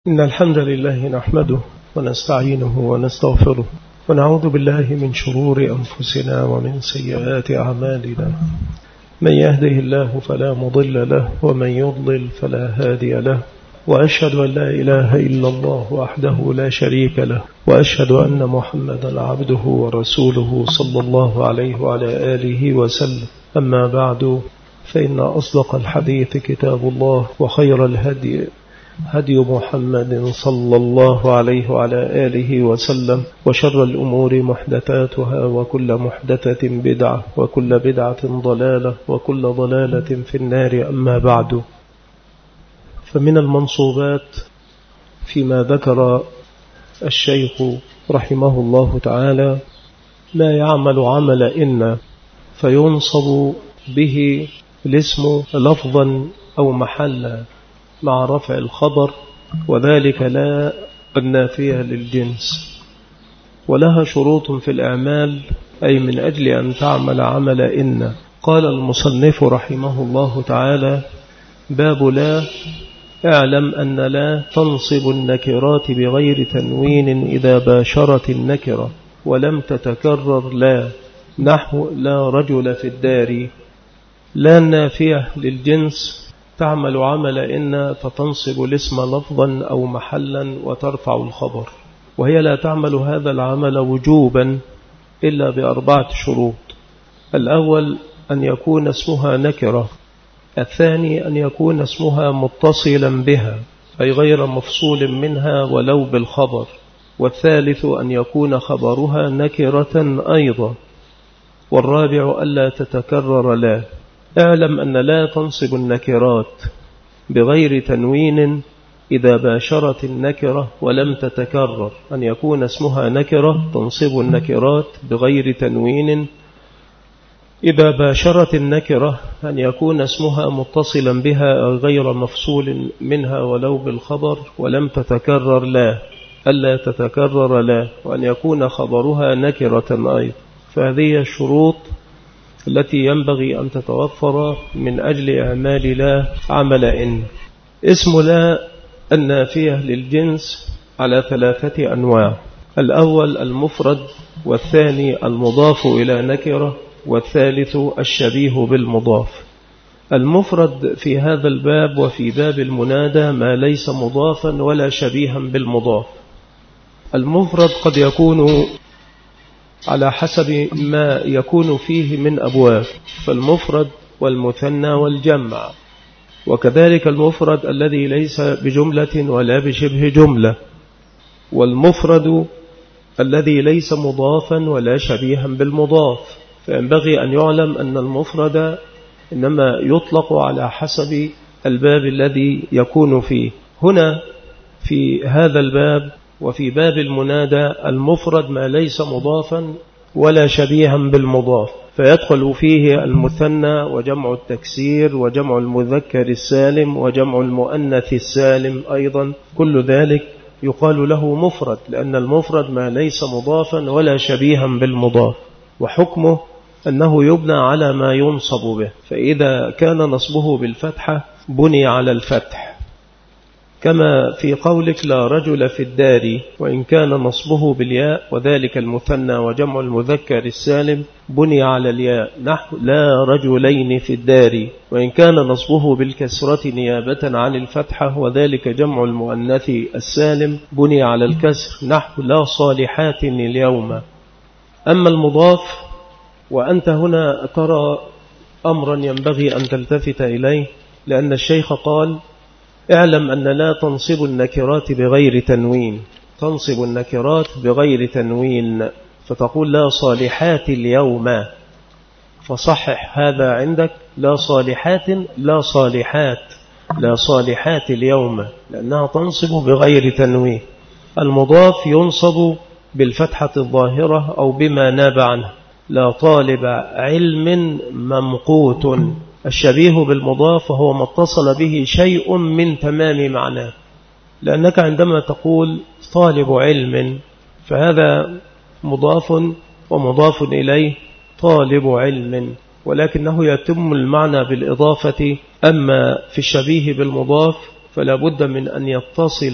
إن الحمد لله نحمده ونستعينه ونستغفره ونعوذ بالله من شرور أنفسنا ومن سيئات أعمالنا. من يهده الله فلا مضل له ومن يضلل فلا هادي له، وأشهد أن لا إله إلا الله وحده لا شريك له، وأشهد أن محمدا عبده ورسوله صلى الله عليه وعلى آله وسلم. أما بعد، فإن أصدق الحديث كتاب الله، وخير الهدي هدي محمد صلى الله عليه وعلى آله وسلم، وشر الأمور محدثاتها، وكل محدثة بدعة، وكل بدعة ضلالة، وكل ضلالة في النار. أما بعد، فمن المنصوبات فيما ذكر الشيخ رحمه الله تعالى ما يعمل عمل إن فينصب به الاسم لفظا أو محلا مع رفع الخبر، وذلك لا النافية للجنس، ولها شروط في الأعمال، أي من أجل أن تعمل عمل إن. قال المصنف رحمه الله تعالى: باب لا. اعلم أن لا تنصب النكرات بغير تنوين إذا باشرت النكرة ولم تتكرر لا، نحو لا رجل في الدار. لا النافية للجنس تعمل عمل إن فتنصب الاسم لفظا أو محلا وترفع الخبر، وهي لا تعمل هذا العمل وجوبا إلا بأربعة شروط. الأول أن يكون اسمها نكرة، الثاني أن يكون اسمها متصلا بها أي غير مفصول منها ولو بالخبر، والثالث أن يكون خبرها نكرة أيضا، والرابع ألا تتكرر لا. اعلم أن لا تنصب النكرات بغير تنوين إذا باشرت النكرة ولم تتكرر. أن يكون اسمها نكرة تنصب النكرات بغير تنوين إذا باشرت النكرة، أن يكون اسمها متصلا بها أو غير مفصول منها ولو بالخبر، ولم تتكرر لا، ألا تتكرر لا، وأن يكون خبرها نكرة أيضا. فهذه الشروط التي ينبغي أن تتوفر من أجل إعمال لا عمل إن. اسم لا النافية للجنس على ثلاثة أنواع: الأول المفرد، والثاني المضاف إلى نكرة، والثالث الشبيه بالمضاف. المفرد في هذا الباب وفي باب المنادى ما ليس مضافا ولا شبيها بالمضاف. المفرد قد يكون على حسب ما يكون فيه من أبواب، فالمفرد والمثنى والجمع، وكذلك المفرد الذي ليس بجملة ولا بشبه جملة، والمفرد الذي ليس مضافا ولا شبيها بالمضاف. فينبغي أن يعلم أن المفرد إنما يطلق على حسب الباب الذي يكون فيه. هنا في هذا الباب وفي باب المنادى المفرد ما ليس مضافا ولا شبيها بالمضاف، فيدخل فيه المثنى وجمع التكسير وجمع المذكر السالم وجمع المؤنث السالم أيضا، كل ذلك يقال له مفرد، لأن المفرد ما ليس مضافا ولا شبيها بالمضاف، وحكمه أنه يبنى على ما ينصب به. فإذا كان نصبه بالفتحة بني على الفتح، كما في قولك لا رجل في الدار، وإن كان نصبه بالياء وذلك المثنى وجمع المذكر السالم بني على الياء، نحو لا رجلين في الدار، وإن كان نصبه بالكسرة نيابة عن الفتحة وذلك جمع المؤنث السالم بني على الكسر، نحو لا صالحات اليوم. أما المضاف، وأنت هنا ترى أمرا ينبغي أن تلتفت إليه، لأن الشيخ قال: اعلم أن لا تنصب النكرات بغير تنوين. تنصب النكرات بغير تنوين، فتقول لا صالحات اليوم، فصحح هذا عندك: لا صالحات، لا صالحات، لا صالحات اليوم، لأنها تنصب بغير تنوين. المضاف ينصب بالفتحة الظاهرة أو بما ناب عنه: لا طالب علم ممقوت. الشبيه بالمضاف هو ما اتصل به شيء من تمام معناه، لأنك عندما تقول طالب علم فهذا مضاف ومضاف إليه طالب علم، ولكنه يتم المعنى بالإضافة. أما في الشبيه بالمضاف فلا بد من أن يتصل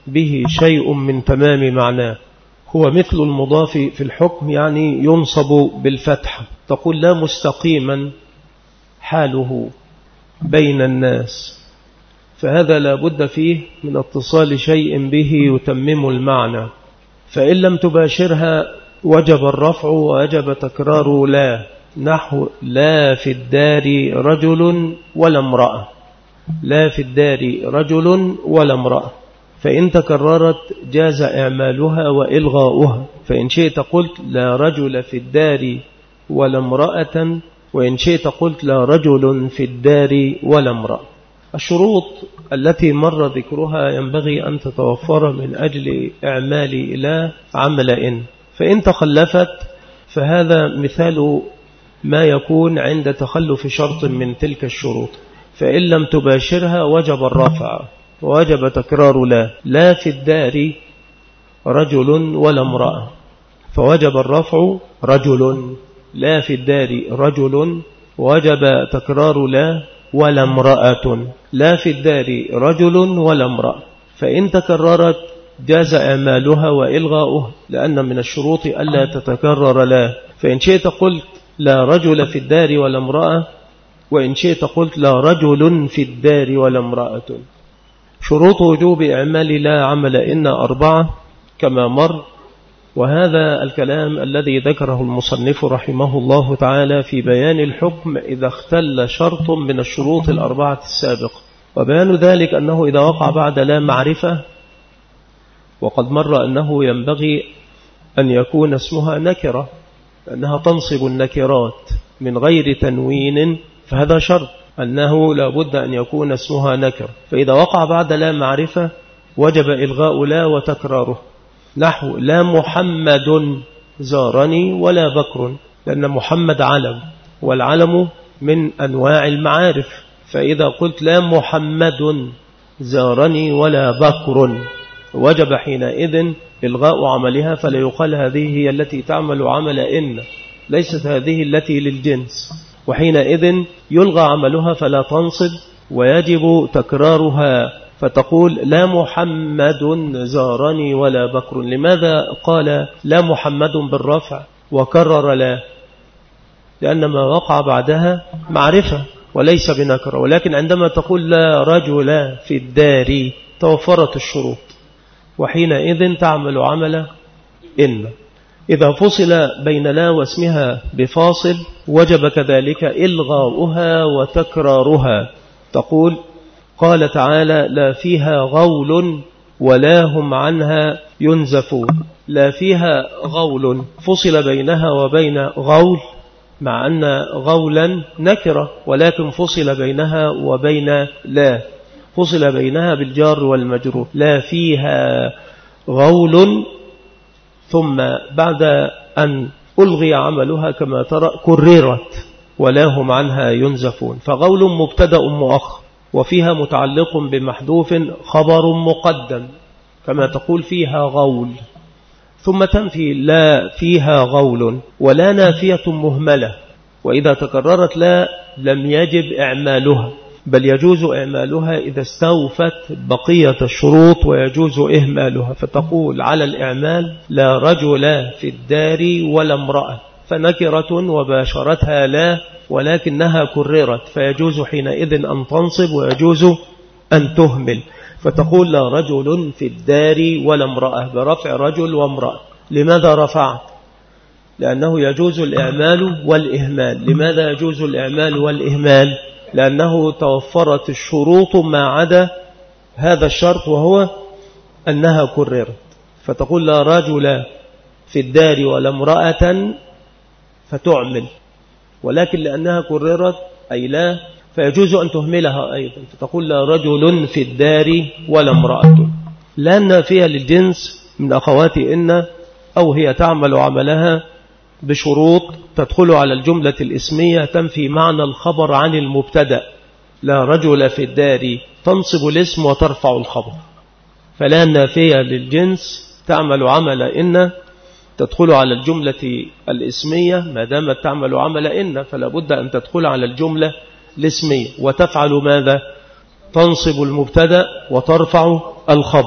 به شيء من تمام معناه. هو مثل المضاف في الحكم، يعني ينصب بالفتح. تقول لا مستقيما حاله بين الناس، فهذا لا بد فيه من اتصال شيء به يتمم المعنى. فإن لم تباشرها وجب الرفع ووجب تكرار لا، نحو لا في الدار رجل ولا امرأة. لا في الدار رجل ولا امرأة، فإن تكررت جاز إعمالها وإلغاؤها. فإن شئت قلت لا رجل في الدار ولا امرأة، وإن شئت قلت لا رجل في الدار ولا امرأة. الشروط التي مر ذكرها ينبغي أن تتوفر من أجل إعمال لا عمل إن، فإن تخلفت فهذا مثال ما يكون عند تخلف شرط من تلك الشروط. فإن لم تباشرها وجب الرفع ووجب تكرار لا في الدار رجل ولا امرأة، فوجب الرفع رجل. لا في الدار رجل، وجب تكرار ولا امرأة. لا في الدار رجل ولا امرأة، فإن تكررت جاز إعمالها وإلغاؤها، لأن من الشروط ألا تتكرر لا. فإن شئت قلت لا رجل في الدار ولا امرأة، وإن شئت قلت لا رجل في الدار ولا امرأة. شروط وجوب إعمال لا عمل إن 4 كما مر، وهذا الكلام الذي ذكره المصنف رحمه الله تعالى في بيان الحكم إذا اختل شرط من الشروط 4 السابقة. وبيان ذلك أنه إذا وقع بعد لا معرفة، وقد مر أنه ينبغي أن يكون اسمها نكرة لأنها تنصب النكرات من غير تنوين، فهذا شرط أنه لا بد أن يكون اسمها نكر. فإذا وقع بعد لا معرفة وجب إلغاء لا وتكراره، نحو لا محمد زارني ولا بكر، لأن محمد علم، والعلم من أنواع المعارف. فإذا قلت لا محمد زارني ولا بكر وجب حينئذ إلغاء عملها، فلا يقال هذه هي التي تعمل عمل إن، ليست هذه التي للجنس، وحينئذ يلغى عملها فلا تنصب ويجب تكرارها. فتقول لا محمد زارني ولا بكر. لماذا قال لا محمد بالرفع وكرر لا؟ لأن ما وقع بعدها معرفة وليس بنكرة. ولكن عندما تقول لا رجل في الدار توفرت الشروط، وحينئذ تعمل عمل إن. إذا فصل بين لا واسمها بفاصل وجب كذلك إلغاؤها وتكرارها. تقول قال تعالى لا فيها غول ولا هم عنها ينزفون. لا فيها غول فصل بينها وبين غول، مع أن غولا نكرة، ولكن فصل بينها وبين لا، فصل بينها بالجار والمجرور. لا فيها غول، ثم بعد أن ألغي عملها كما ترى كررت ولا هم عنها ينزفون. فغول مبتدأ مؤخر، وفيها متعلق بمحذوف خبر مقدم، كما تقول فيها غول، ثم تنفي لا فيها غول. ولا نافية مهملة، وإذا تكررت لا لم يجب إعمالها، بل يجوز إعمالها إذا استوفت بقية الشروط ويجوز إهمالها. فتقول على الإعمال لا رجل في الدار ولا امرأة، فنكرة وباشرتها لا ولكنها كررت، فيجوز حينئذ أن تنصب ويجوز أن تهمل. فتقول لا رجل في الدار ولا امرأة برفع رجل وامرأة. لماذا رفعت؟ لأنه يجوز الإعمال والإهمال. لماذا يجوز الإعمال والإهمال؟ لأنه توفرت الشروط ما عدا هذا الشرط، وهو أنها كررت. فتقول لا رجل في الدار ولا امرأة فتعمل، ولكن لأنها كررت أي لا، فيجوز أن تهملها أيضا، فتقول لا رجل في الدار ولا امرأة. لأن فيها للجنس من أخوات إن، أو هي تعمل عملها بشروط تدخل على الجملة الاسمية تنفي معنى الخبر عن المبتدأ. لا رجل في الدار تنصب الاسم وترفع الخبر. فلا نافية للجنس تعمل عمل إن تدخل على الجملة الاسمية، ما دامت تعمل عمل إن فلا بد أن تدخل على الجملة الاسمية، وتفعل ماذا؟ تنصب المبتدأ وترفع الخبر.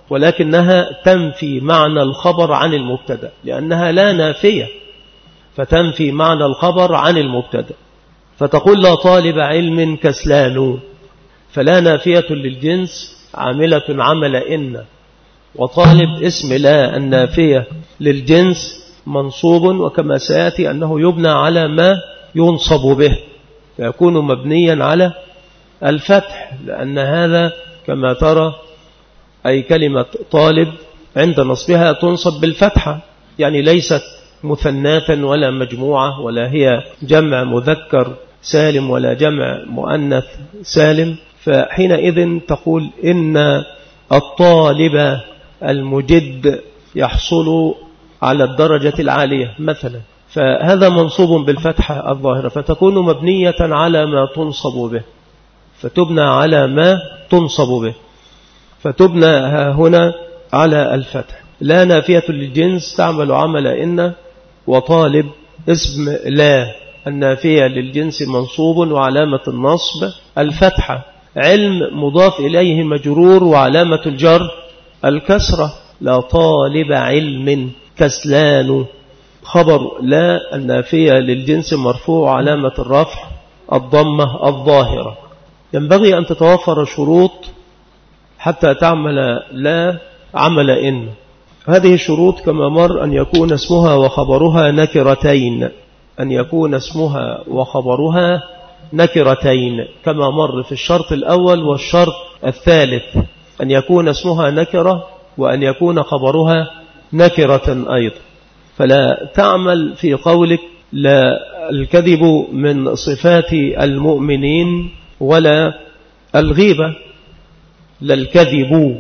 ولكنها تنفي معنى الخبر عن المبتدأ، لأنها لا نافية، فتنفي معنى الخبر عن المبتدأ. فتقول لا طالب علم كسلان، فلا نافية للجنس عاملة عمل إن، وطالب اسم لا النافية للجنس منصوب، وكما سيأتي أنه يبنى على ما ينصب به، فيكون مبنيا على الفتح، لأن هذا كما ترى أي كلمة طالب عند نصبها تنصب بالفتحة، يعني ليست مثناة ولا مجموعة، ولا هي جمع مذكر سالم ولا جمع مؤنث سالم. فحينئذ تقول إن الطالب المجد يحصل على الدرجة العالية مثلا، فهذا منصوب بالفتحة الظاهرة، فتكون مبنية على ما تنصب به، فتبنى على ما تنصب به، فتبنى هنا على الفتح. لا نافية للجنس تعمل عمل إن، وطالب اسم لا النافية للجنس منصوب وعلامة النصب الفتحة. علم مضاف إليه مجرور وعلامة الجر الكسرة. لا طالب علم كسلان، خبر لا النافية للجنس مرفوع علامة الرفع الضمة الظاهرة. ينبغي أن تتوفر شروط حتى تعمل لا عمل إن. هذه الشروط كما مر أن يكون اسمها وخبرها نكرتين، أن يكون اسمها وخبرها نكرتين كما مر في الشرط الأول والشرط الثالث، أن يكون اسمها نكرة وأن يكون خبرها نكرة أيضا. فلا تعمل في قولك لا الكذب من صفات المؤمنين ولا الغيبة، لا الكذب،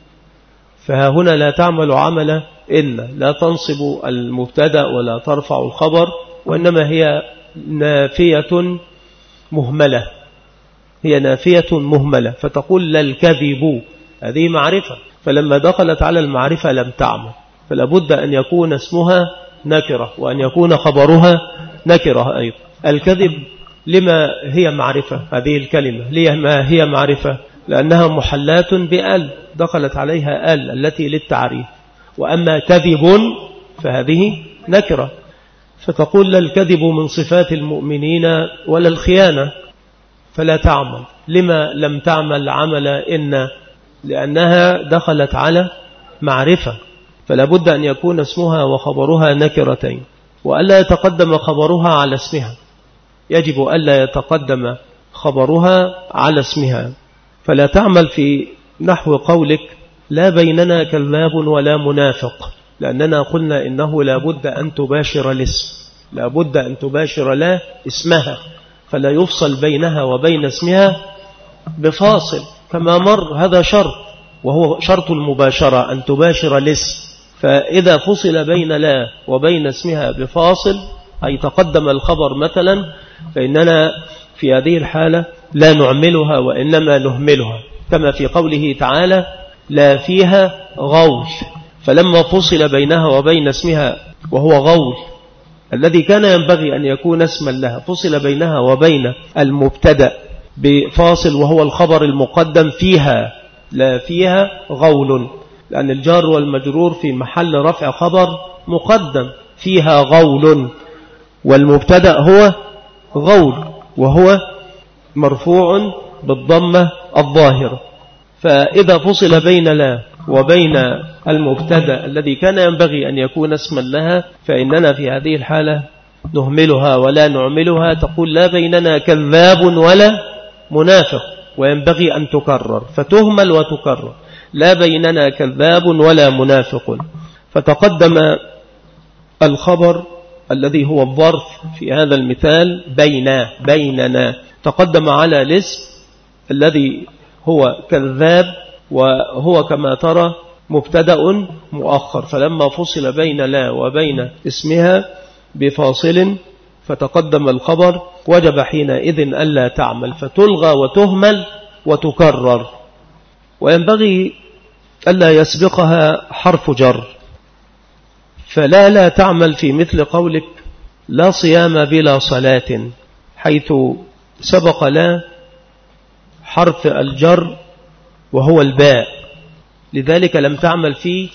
فهنا لا تعمل عمل إن، لا تنصب المبتدأ ولا ترفع الخبر، وإنما هي نافية مهملة، هي نافية مهملة، فتقول لا الكذب، هذه معرفة، فلما دخلت على المعرفة لم تعمل، فلا بد أن يكون اسمها نكرة وأن يكون خبرها نكرة أيضا. الكذب لما هي معرفة، هذه الكلمة لما هي معرفة؟ لأنها محلات بأل، دخلت عليها أل التي للتعريف. وأما كذب فهذه نكرة، فتقول لا الكذب من صفات المؤمنين ولا الخيانة، فلا تعمل. لما لم تعمل عمل إن؟ لأنها دخلت على معرفة، فلا بد أن يكون اسمها وخبرها نكرتين، وألا يتقدم خبرها على اسمها، يجب ألا يتقدم خبرها على اسمها. فلا تعمل في نحو قولك لا بيننا كذاب ولا منافق، لأننا قلنا إنه لا بد أن تباشر الاسم، لا بد أن تباشر لا اسمها، فلا يفصل بينها وبين اسمها بفاصل كما مر. هذا شرط، وهو شرط المباشرة أن تباشر الاسم، فإذا فصل بين لا وبين اسمها بفاصل، أي تقدم الخبر مثلا، فإننا في هذه الحالة لا نعملها وإنما نهملها، كما في قوله تعالى لا فيها غول، فلما فصل بينها وبين اسمها وهو غول الذي كان ينبغي أن يكون اسما لها، فصل بينها وبين المبتدأ بفاصل وهو الخبر المقدم فيها، لا فيها غول، لأن الجار والمجرور في محل رفع خبر مقدم، فيها غول، والمبتدأ هو غول وهو مرفوع بالضمة الظاهرة. فإذا فصل بين لا وبين المبتدأ الذي كان ينبغي أن يكون اسما لها، فإننا في هذه الحالة نهملها ولا نعملها. تقول لا بيننا كذاب ولا منافق، وينبغي أن تكرر، فتهمل وتكرر، لا بيننا كذاب ولا منافق. فتقدم الخبر الذي هو الظرف في هذا المثال بيننا، تقدم على الاسم الذي هو كذاب، وهو كما ترى مبتدأ مؤخر، فلما فصل بين لا وبين اسمها بفاصل فتقدم الخبر، وجب حينئذ ألا تعمل، فتلغى وتهمل وتكرر. وينبغي ألا يسبقها حرف جر، فلا تعمل في مثل قولك لا صيام بلا صلاة، حيث سبق لا حرف الجر وهو الباء، لذلك لم تعمل فيه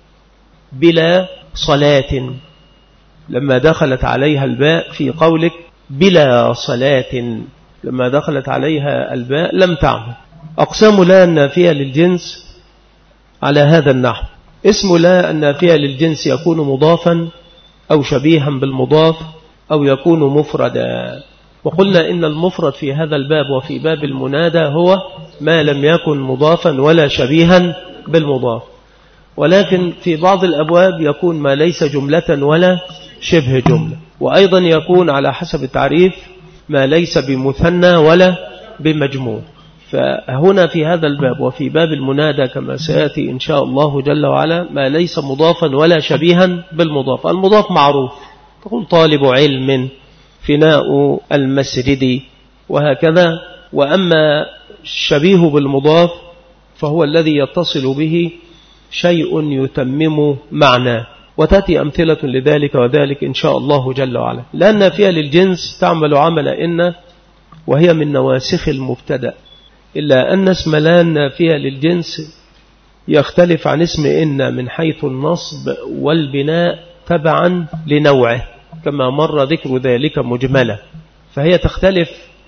بلا صلاة لما دخلت عليها الباء في قولك بلا صلاة، لما دخلت عليها الباء لم تعمل. أقسام لا النافية للجنس على هذا النحو: اسم لا النافية للجنس يكون مضافا أو شبيها بالمضاف أو يكون مفردا. وقلنا إن المفرد في هذا الباب وفي باب المنادى هو ما لم يكن مضافا ولا شبيها بالمضاف، ولكن في بعض الأبواب يكون ما ليس جملة ولا شبه جملة، وأيضا يكون على حسب التعريف ما ليس بمثنى ولا بمجموع. فهنا في هذا الباب وفي باب المنادى كما سيأتي إن شاء الله جل وعلا ما ليس مضافا ولا شبيها بالمضاف. المضاف معروف، تقول طالب علم، فناء المسجد، وهكذا. وأما الشبيه بالمضاف فهو الذي يتصل به شيء يتمم معناه، وتأتي أمثلة لذلك وذلك إن شاء الله جل وعلا. لأن فيها للجنس تعمل عمل إن، وهي من نواسخ المبتدأ، إلا أن اسم لا النافية للجنس يختلف عن اسم إن من حيث النصب والبناء تبعا لنوعه، كما مر ذكر ذلك مجملة. فهي تختلف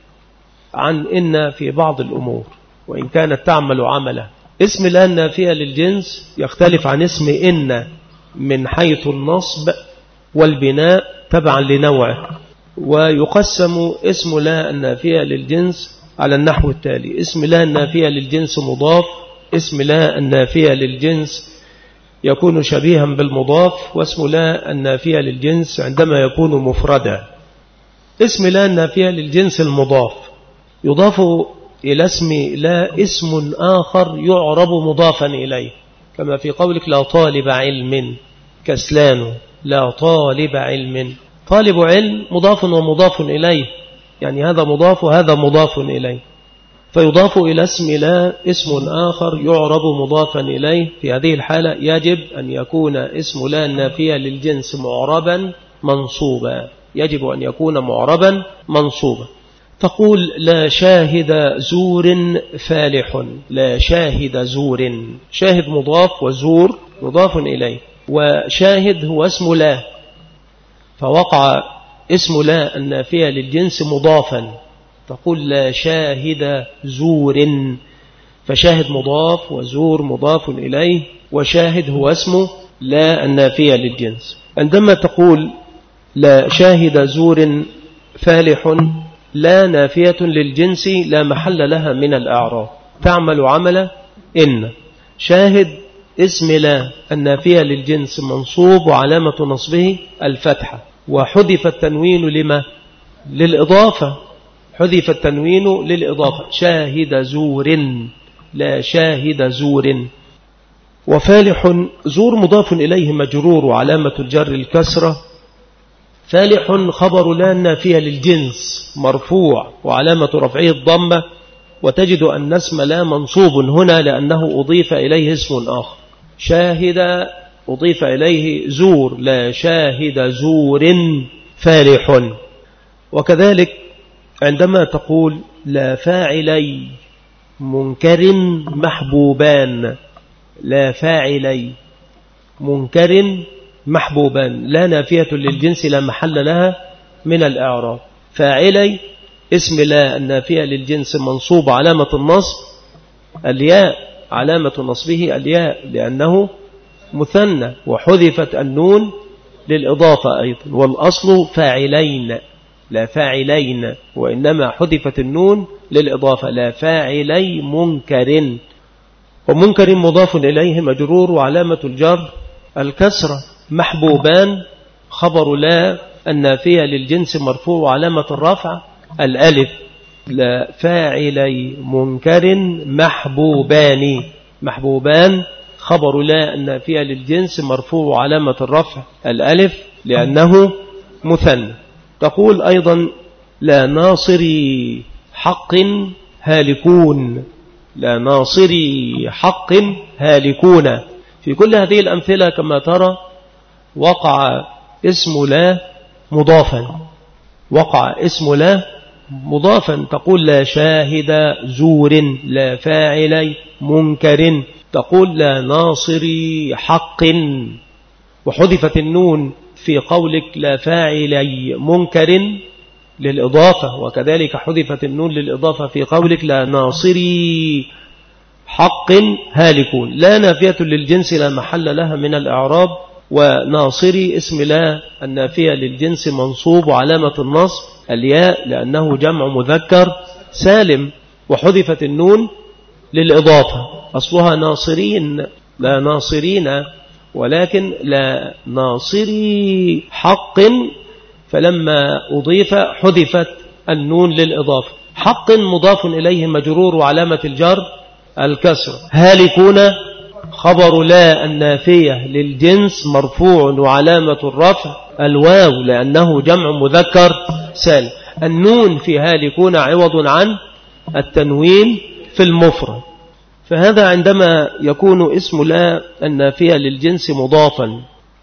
عن إن في بعض الأمور وإن كانت تعمل عملا. اسم لا النافية للجنس يختلف عن اسم إن من حيث النصب والبناء تبعا لنوعه. ويقسم اسم لا النافية للجنس على النحو التالي: اسم لا النافية للجنس مضاف، اسم لا النافية للجنس يكون شبيها بالمضاف، واسم لا النافية للجنس عندما يكون مفردا. اسم لا النافية للجنس المضاف يضاف إلى اسم لا اسم آخر يعرب مضافا إليه، كما في قولك لا طالب علم كسلان، لا طالب علم. طالب علم مضاف ومضاف إليه، يعني هذا مضاف وهذا مضاف إليه، فيضاف إلى اسم لا اسم آخر يعرب مضافا إليه. في هذه الحالة يجب أن يكون اسم لا النافية للجنس معربا منصوبا، يجب أن يكون معربا منصوبا. تقول لا شاهد زور فالح، لا شاهد زور، شاهد مضاف وزور مضاف إليه، وشاهد هو اسم لا، فوقع اسم لا النافية للجنس مضافا. تقول لا شاهد زور، فشاهد مضاف وزور مضاف إليه، وشاهد هو اسم لا النافية للجنس. عندما تقول لا شاهد زور فالح، لا نافية للجنس لا محل لها من الأعراب، تعمل عمل إن. شاهد اسم لا النافية للجنس منصوب وعلامة نصبه الفتحة، وحذف التنوين لما؟ للإضافة، حذف التنوين للإضافة. شاهد زور، لا شاهد زور. وفالح زور مضاف إليه مجرور وعلامة الجر الكسرة. فالح خبر لا النافية للجنس مرفوع وعلامة رفعه الضمة، وتجد أن اسم لا منصوب هنا لأنه أضيف إليه اسم آخر. شاهد أضيف إليه زور، لا شاهد زور فالح. وكذلك عندما تقول لا فاعلي منكر محبوبان، لا فاعلي منكر محبوبان، لا نافية للجنس لا محل لها من الإعراب. فاعلي اسم لا النافية للجنس منصوب علامة النصب الياء، علامة نصبه الياء لأنه مثنى، وحذفت النون للإضافة أيضا، والأصل فاعلين لا فاعلين، وإنما حذفت النون للإضافة. لا فاعلي منكر، ومنكر مضاف إليه مجرور وعلامة الجر الكسرة. محبوبان خبر لا النافية للجنس مرفوع وعلامة الرفع الألف. لا فاعلي منكر محبوبان، محبوبان خبر لا النافية للجنس مرفوع وعلامة الرفع الألف لأنه مثنى. تقول أيضا لا ناصري حق هالكون، لا ناصري حق هالكون. في كل هذه الأمثلة كما ترى وقع اسم لا مضافا، وقع اسم لا مضافا، تقول لا شاهد زور، لا فاعل منكر، تقول لا ناصري حق، وحذفت النون في قولك لا فاعل منكر للإضافة، وكذلك حذفت النون للإضافة في قولك لا ناصري حق هالكون. لا نافية للجنس لا محل لها من الإعراب، وناصري اسم لا النافية للجنس منصوب، وعلامة النصب الياء لأنه جمع مذكر سالم، وحذفت النون للإضافة، أصلها ناصرين لا ناصرين، ولكن لا ناصري حق، فلما أضيف حذفت النون للإضافة. حق مضاف إليه مجرور وعلامة الجر الكسر. هالكون خبر لا النافية للجنس مرفوع وعلامة الرفع الواو لأنه جمع مذكر سالم. النون في هالكون عوض عن التنوين في المفرد. فهذا عندما يكون اسم لا النافية للجنس مضافا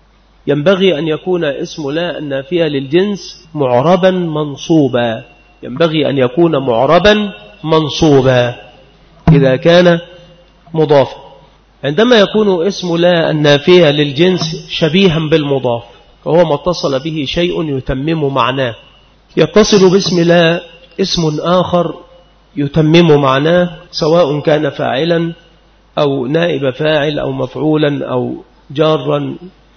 ينبغي أن يكون اسم لا النافية للجنس معربا منصوبا، ينبغي أن يكون معربا منصوبا إذا كان مضافا. عندما يكون اسم لا النافية للجنس شبيها بالمضاف فهو ما اتصل به شيء يتمم معناه. يتصل باسم لا اسم آخر يتمم معناه، سواء كان فاعلا أو نائب فاعل أو مفعولا أو جارا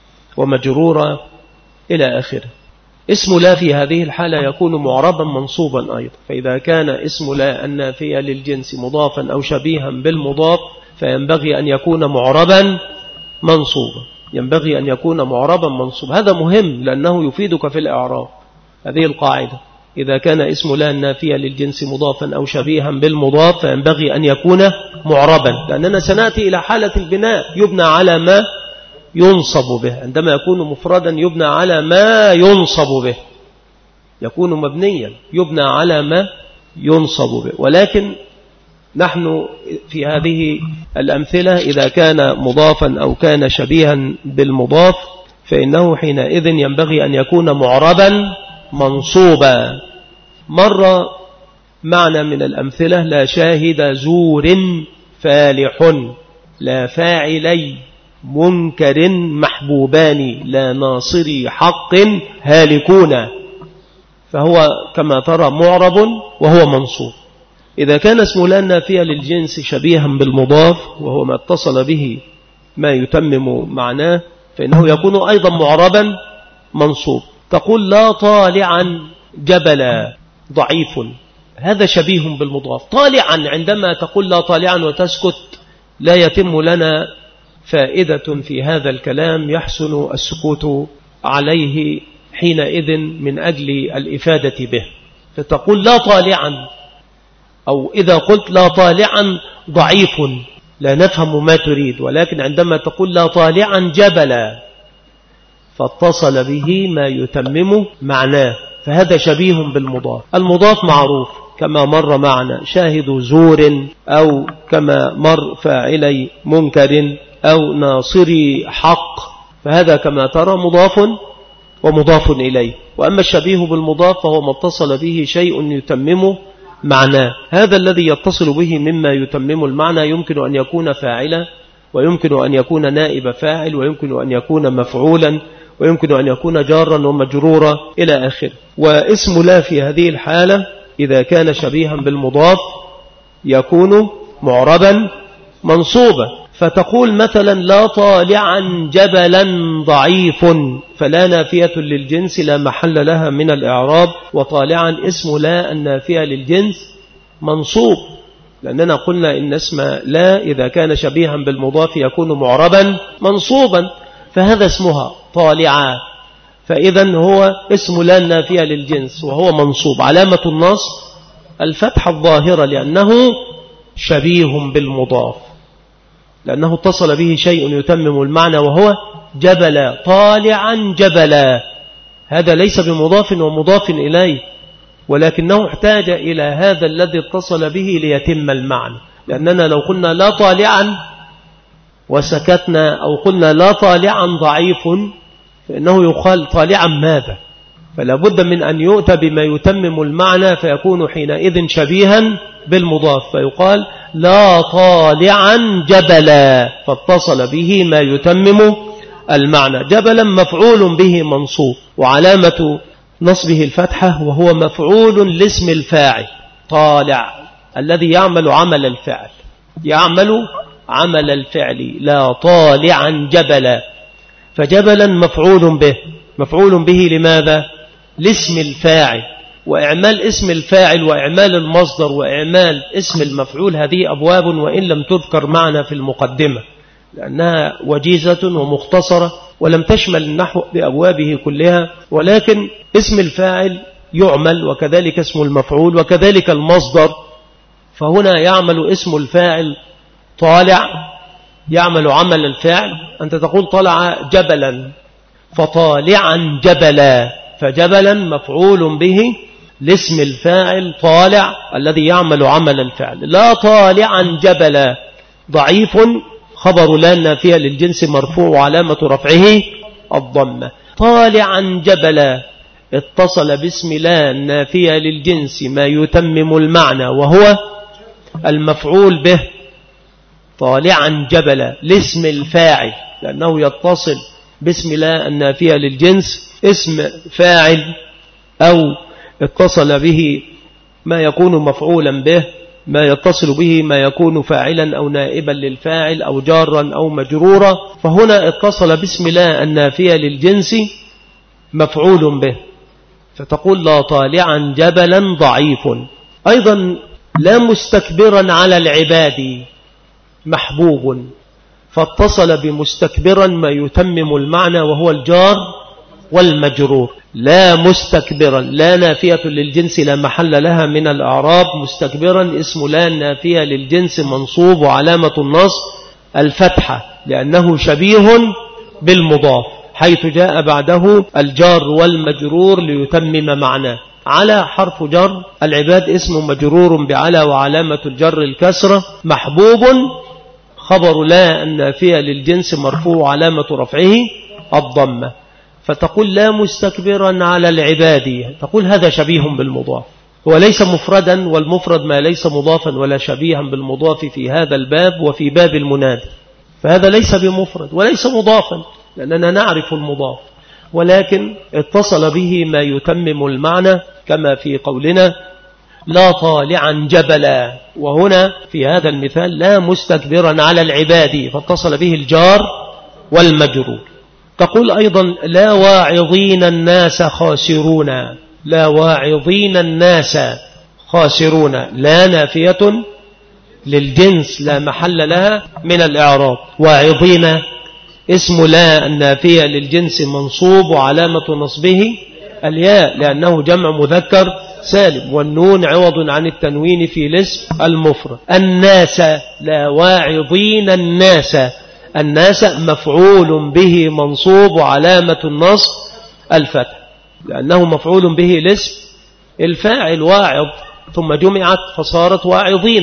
ومجرورا إلى آخره. اسم لا في هذه الحالة يكون معربا منصوبا أيضا. فإذا كان اسم لا النافية للجنس مضافا أو شبيها بالمضاف فينبغي أن يكون معربا منصوبا، ينبغي أن يكون معربا منصوبا. هذا مهم لأنه يفيدك في الإعراب. هذه القاعدة: إذا كان اسم لا النافية للجنس مضافا أو شبيها بالمضاف فينبغي أن يكون معربا، لأننا سنأتي إلى حالة البناء يبنى على ما ينصب به. عندما يكون مفردا يبنى على ما ينصب به، يكون مبنيا يبنى على ما ينصب به. ولكن نحن في هذه الأمثلة إذا كان مضافا أو كان شبيها بالمضاف فإنه حينئذ ينبغي أن يكون معربا منصوبا. مر معنى من الأمثلة: لا شاهد زور فالح، لا فاعلي منكر محبوبان، لا ناصري حق هالكون. فهو كما ترى معرب وهو منصوب. إذا كان اسم لا النافية للجنس شبيها بالمضاف وهو ما اتصل به ما يتمم معناه فإنه يكون أيضا معربا منصوب. تقول لا طالعا جبلا ضعيف، هذا شبيه بالمضاف. طالعا عندما تقول لا طالعا وتسكت لا يتم لنا فائدة في هذا الكلام يحسن السكوت عليه حينئذ من أجل الإفادة به. فتقول لا طالعا، أو إذا قلت لا طالعا ضعيف لا نفهم ما تريد، ولكن عندما تقول لا طالعا جبلا فاتصل به ما يتمم معناه، فهذا شبيه بالمضاف. المضاف معروف كما مر معنا شاهد زور، أو كما مر فاعلي منكر، أو ناصري حق، فهذا كما ترى مضاف ومضاف إليه. وأما الشبيه بالمضاف فهو ما اتصل به شيء يتمم معناه. هذا الذي يتصل به مما يتمم المعنى يمكن أن يكون فاعلا، ويمكن أن يكون نائب فاعل، ويمكن أن يكون مفعولا، ويمكن أن يكون جارا ومجرورا إلى آخره. واسم لا في هذه الحالة إذا كان شبيها بالمضاف يكون معربا منصوبا. فتقول مثلا لا طالعا جبلا ضعيف، فلا نافية للجنس لا محل لها من الإعراب، وطالعا اسم لا النافية للجنس منصوب، لأننا قلنا إن اسم لا إذا كان شبيها بالمضاف يكون معربا منصوبا، فهذا اسمها طالعا. فإذا هو اسم لا النافية للجنس وهو منصوب، علامة النصب الفتحة الظاهرة لأنه شبيه بالمضاف، لأنه اتصل به شيء يتمم المعنى وهو جبلا. طالعا جبلا هذا ليس بمضاف ومضاف إليه، ولكنه احتاج إلى هذا الذي اتصل به ليتم المعنى. لأننا لو قلنا لا طالعا وسكتنا، أو قلنا لا طالعا ضعيف، فإنه يقال طالعا ماذا؟ فلا بد من أن يؤتى بما يتمم المعنى فيكون حينئذ شبيها بالمضاف، فيقال لا طالعا جبلا، فاتصل به ما يتمم المعنى. جبلا مفعول به منصوب، وعلامة نصبه الفتحة، وهو مفعول لاسم الفاعل طالع الذي يعمل عمل الفعل، يعمل عمل الفعل. لا طالعا جبلا، فجبلا مفعول به. مفعول به لماذا؟ لاسم الفاعل، وإعمال اسم الفاعل وإعمال المصدر وإعمال اسم المفعول هذه أبواب وإن لم تذكر معنا في المقدمة لأنها وجيزة ومختصرة ولم تشمل النحو بأبوابه كلها، ولكن اسم الفاعل يعمل وكذلك اسم المفعول وكذلك المصدر. فهنا يعمل اسم الفاعل طالع، يعمل عمل الفعل. أنت تقول طلع جبلا، فطالعا جبلا، فجبلا مفعول به لاسم الفاعل طالع الذي يعمل عمل الفعل. لا طالعا جبلا ضعيف، خبر لا نافية للجنس مرفوع وعلامة رفعه الضمة. طالعا جبلا اتصل باسم لا نافية للجنس ما يتمم المعنى وهو المفعول به. طالعا جبلا لاسم الفاعل، لأنه يتصل باسم لا النافية للجنس اسم فاعل، أو اتصل به ما يكون مفعولا به، ما يتصل به ما يكون فاعلا أو نائبا للفاعل أو جارا أو مجرورا. فهنا اتصل باسم لا النافية للجنس مفعول به، فتقول لا طالعا جبلا ضعيف. أيضا لا مستكبرا على العباد محبوب، فاتصل بمستكبرا ما يتمم المعنى وهو الجار والمجرور. لا مستكبرا، لا نافية للجنس لا محل لها من الأعراب. مستكبرا اسم لا نافية للجنس منصوب وعلامة النصب الفتحة لأنه شبيه بالمضاف، حيث جاء بعده الجار والمجرور ليتمم معناه. على حرف جر، العباد اسم مجرور بعلى وعلامة الجر الكسرة. محبوب خبر لا النافية للجنس مرفوع علامة رفعه الضمة. فتقول لا مستكبرا على العباد، تقول هذا شبيه بالمضاف، هو ليس مفردا، والمفرد ما ليس مضافا ولا شبيها بالمضاف في هذا الباب وفي باب المنادى، فهذا ليس بمفرد وليس مضافا لأننا نعرف المضاف، ولكن اتصل به ما يتمم المعنى كما في قولنا لا طالعا جبلا، وهنا في هذا المثال لا مستكبرا على العباد، فاتصل به الجار والمجرور. تقول أيضا لا واعظين الناس خاسرون، لا واعظين الناس خاسرون، لا نافية للجنس لا محل لها من الإعراب. واعظين اسم لا النافية للجنس منصوب وعلامة نصبه الياء لأنه جمع مذكر سالم، والنون عوض عن التنوين في الاسم المفرد. الناس، لا واعظين الناس، الناس مفعول به منصوب وعلامة النصب الفتح لأنه مفعول به الاسم الفاعل واعظ ثم جمعت فصارت واعظين،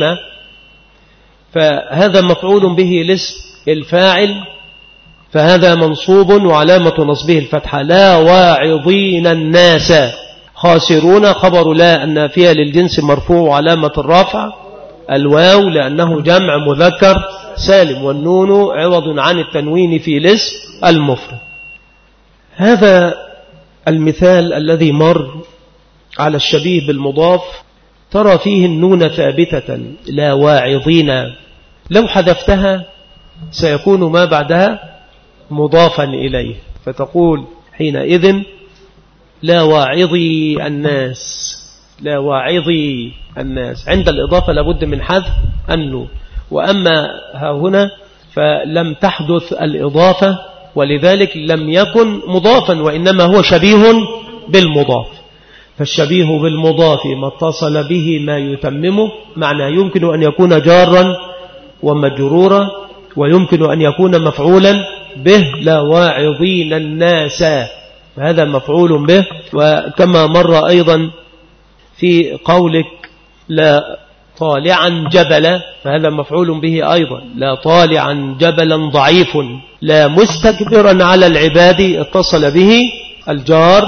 فهذا مفعول به الاسم الفاعل، فهذا منصوب وعلامة نصبه الفتحة. لا واعظين الناس خاسرون خبر لا النافية للجنس مرفوع وعلامة الرفع الواو لأنه جمع مذكر سالم، والنون عوض عن التنوين في الاسم المفرد. هذا المثال الذي مر على الشبيه بالمضاف ترى فيه النون ثابتة لا واعظين، لو حذفتها سيكون ما بعدها مضافا إليه، فتقول حينئذ لا واعظي الناس، لا واعظي الناس. عند الإضافة لابد من حذف النون، وأما ها هنا فلم تحدث الإضافة ولذلك لم يكن مضافا وإنما هو شبيه بالمضاف. فالشبيه بالمضاف ما اتصل به ما يتممه معنى يمكن أن يكون جارا ومجرورا ويمكن أن يكون مفعولا به. لا واعظين الناس هذا مفعول به. وكما مر أيضا في قولك لا طالعا جبلا فهذا مفعول به أيضا، لا طالعا جبلا ضعيف. لا مستكبرا على العباد اتصل به الجار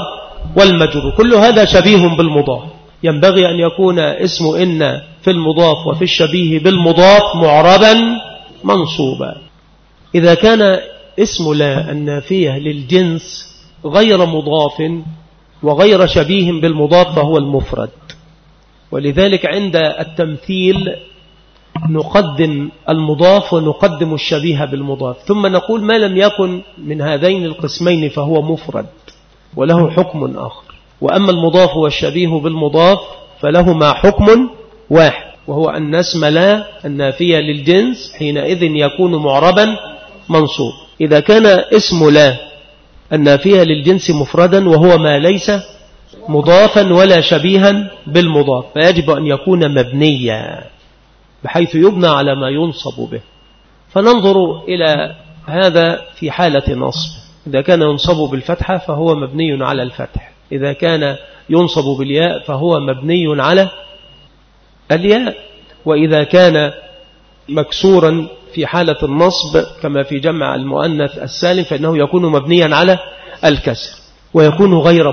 والمجرور، كل هذا شبيه بالمضاف. ينبغي أن يكون اسم إن في المضاف وفي الشبيه بالمضاف معربا منصوبا. إذا كان اسم لا النافية للجنس غير مضاف وغير شبيه بالمضاف فهو المفرد. ولذلك عند التمثيل نقدم المضاف ونقدم الشبيه بالمضاف، ثم نقول ما لم يكن من هذين القسمين فهو مفرد وله حكم آخر. وأما المضاف والشبيه بالمضاف فلهما حكم واحد، وهو أن اسم لا النافية للجنس حينئذ يكون معربا منصوب. إذا كان اسم لا النافية للجنس مفردا وهو ما ليس مضافا ولا شبيها بالمضاف فيجب أن يكون مبنيا بحيث يبنى على ما ينصب به. فننظر إلى هذا في حالة نصب. إذا كان ينصب بالفتحة فهو مبني على الفتح، إذا كان ينصب بالياء فهو مبني على الياء، وإذا كان مكسورا في حالة النصب كما في جمع المؤنث السالم فإنه يكون مبنيا على الكسر، ويكون غير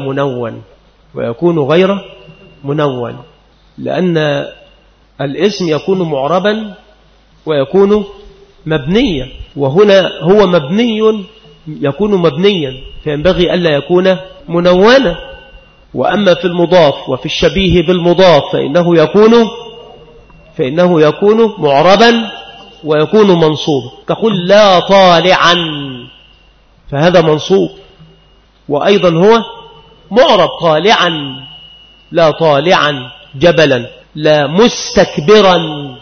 منون لأن الاسم يكون معربا ويكون مبنيا، وهنا هو مبني يكون مبنيا فينبغي ألا يكون منونا. وأما في المضاف وفي الشبيه بالمضاف فإنه يكون معربا ويكون منصوب. تقول لا طالعا فهذا منصوب، وأيضا هو معرب طالعا، لا طالعا جبلا، لا مستكبرا،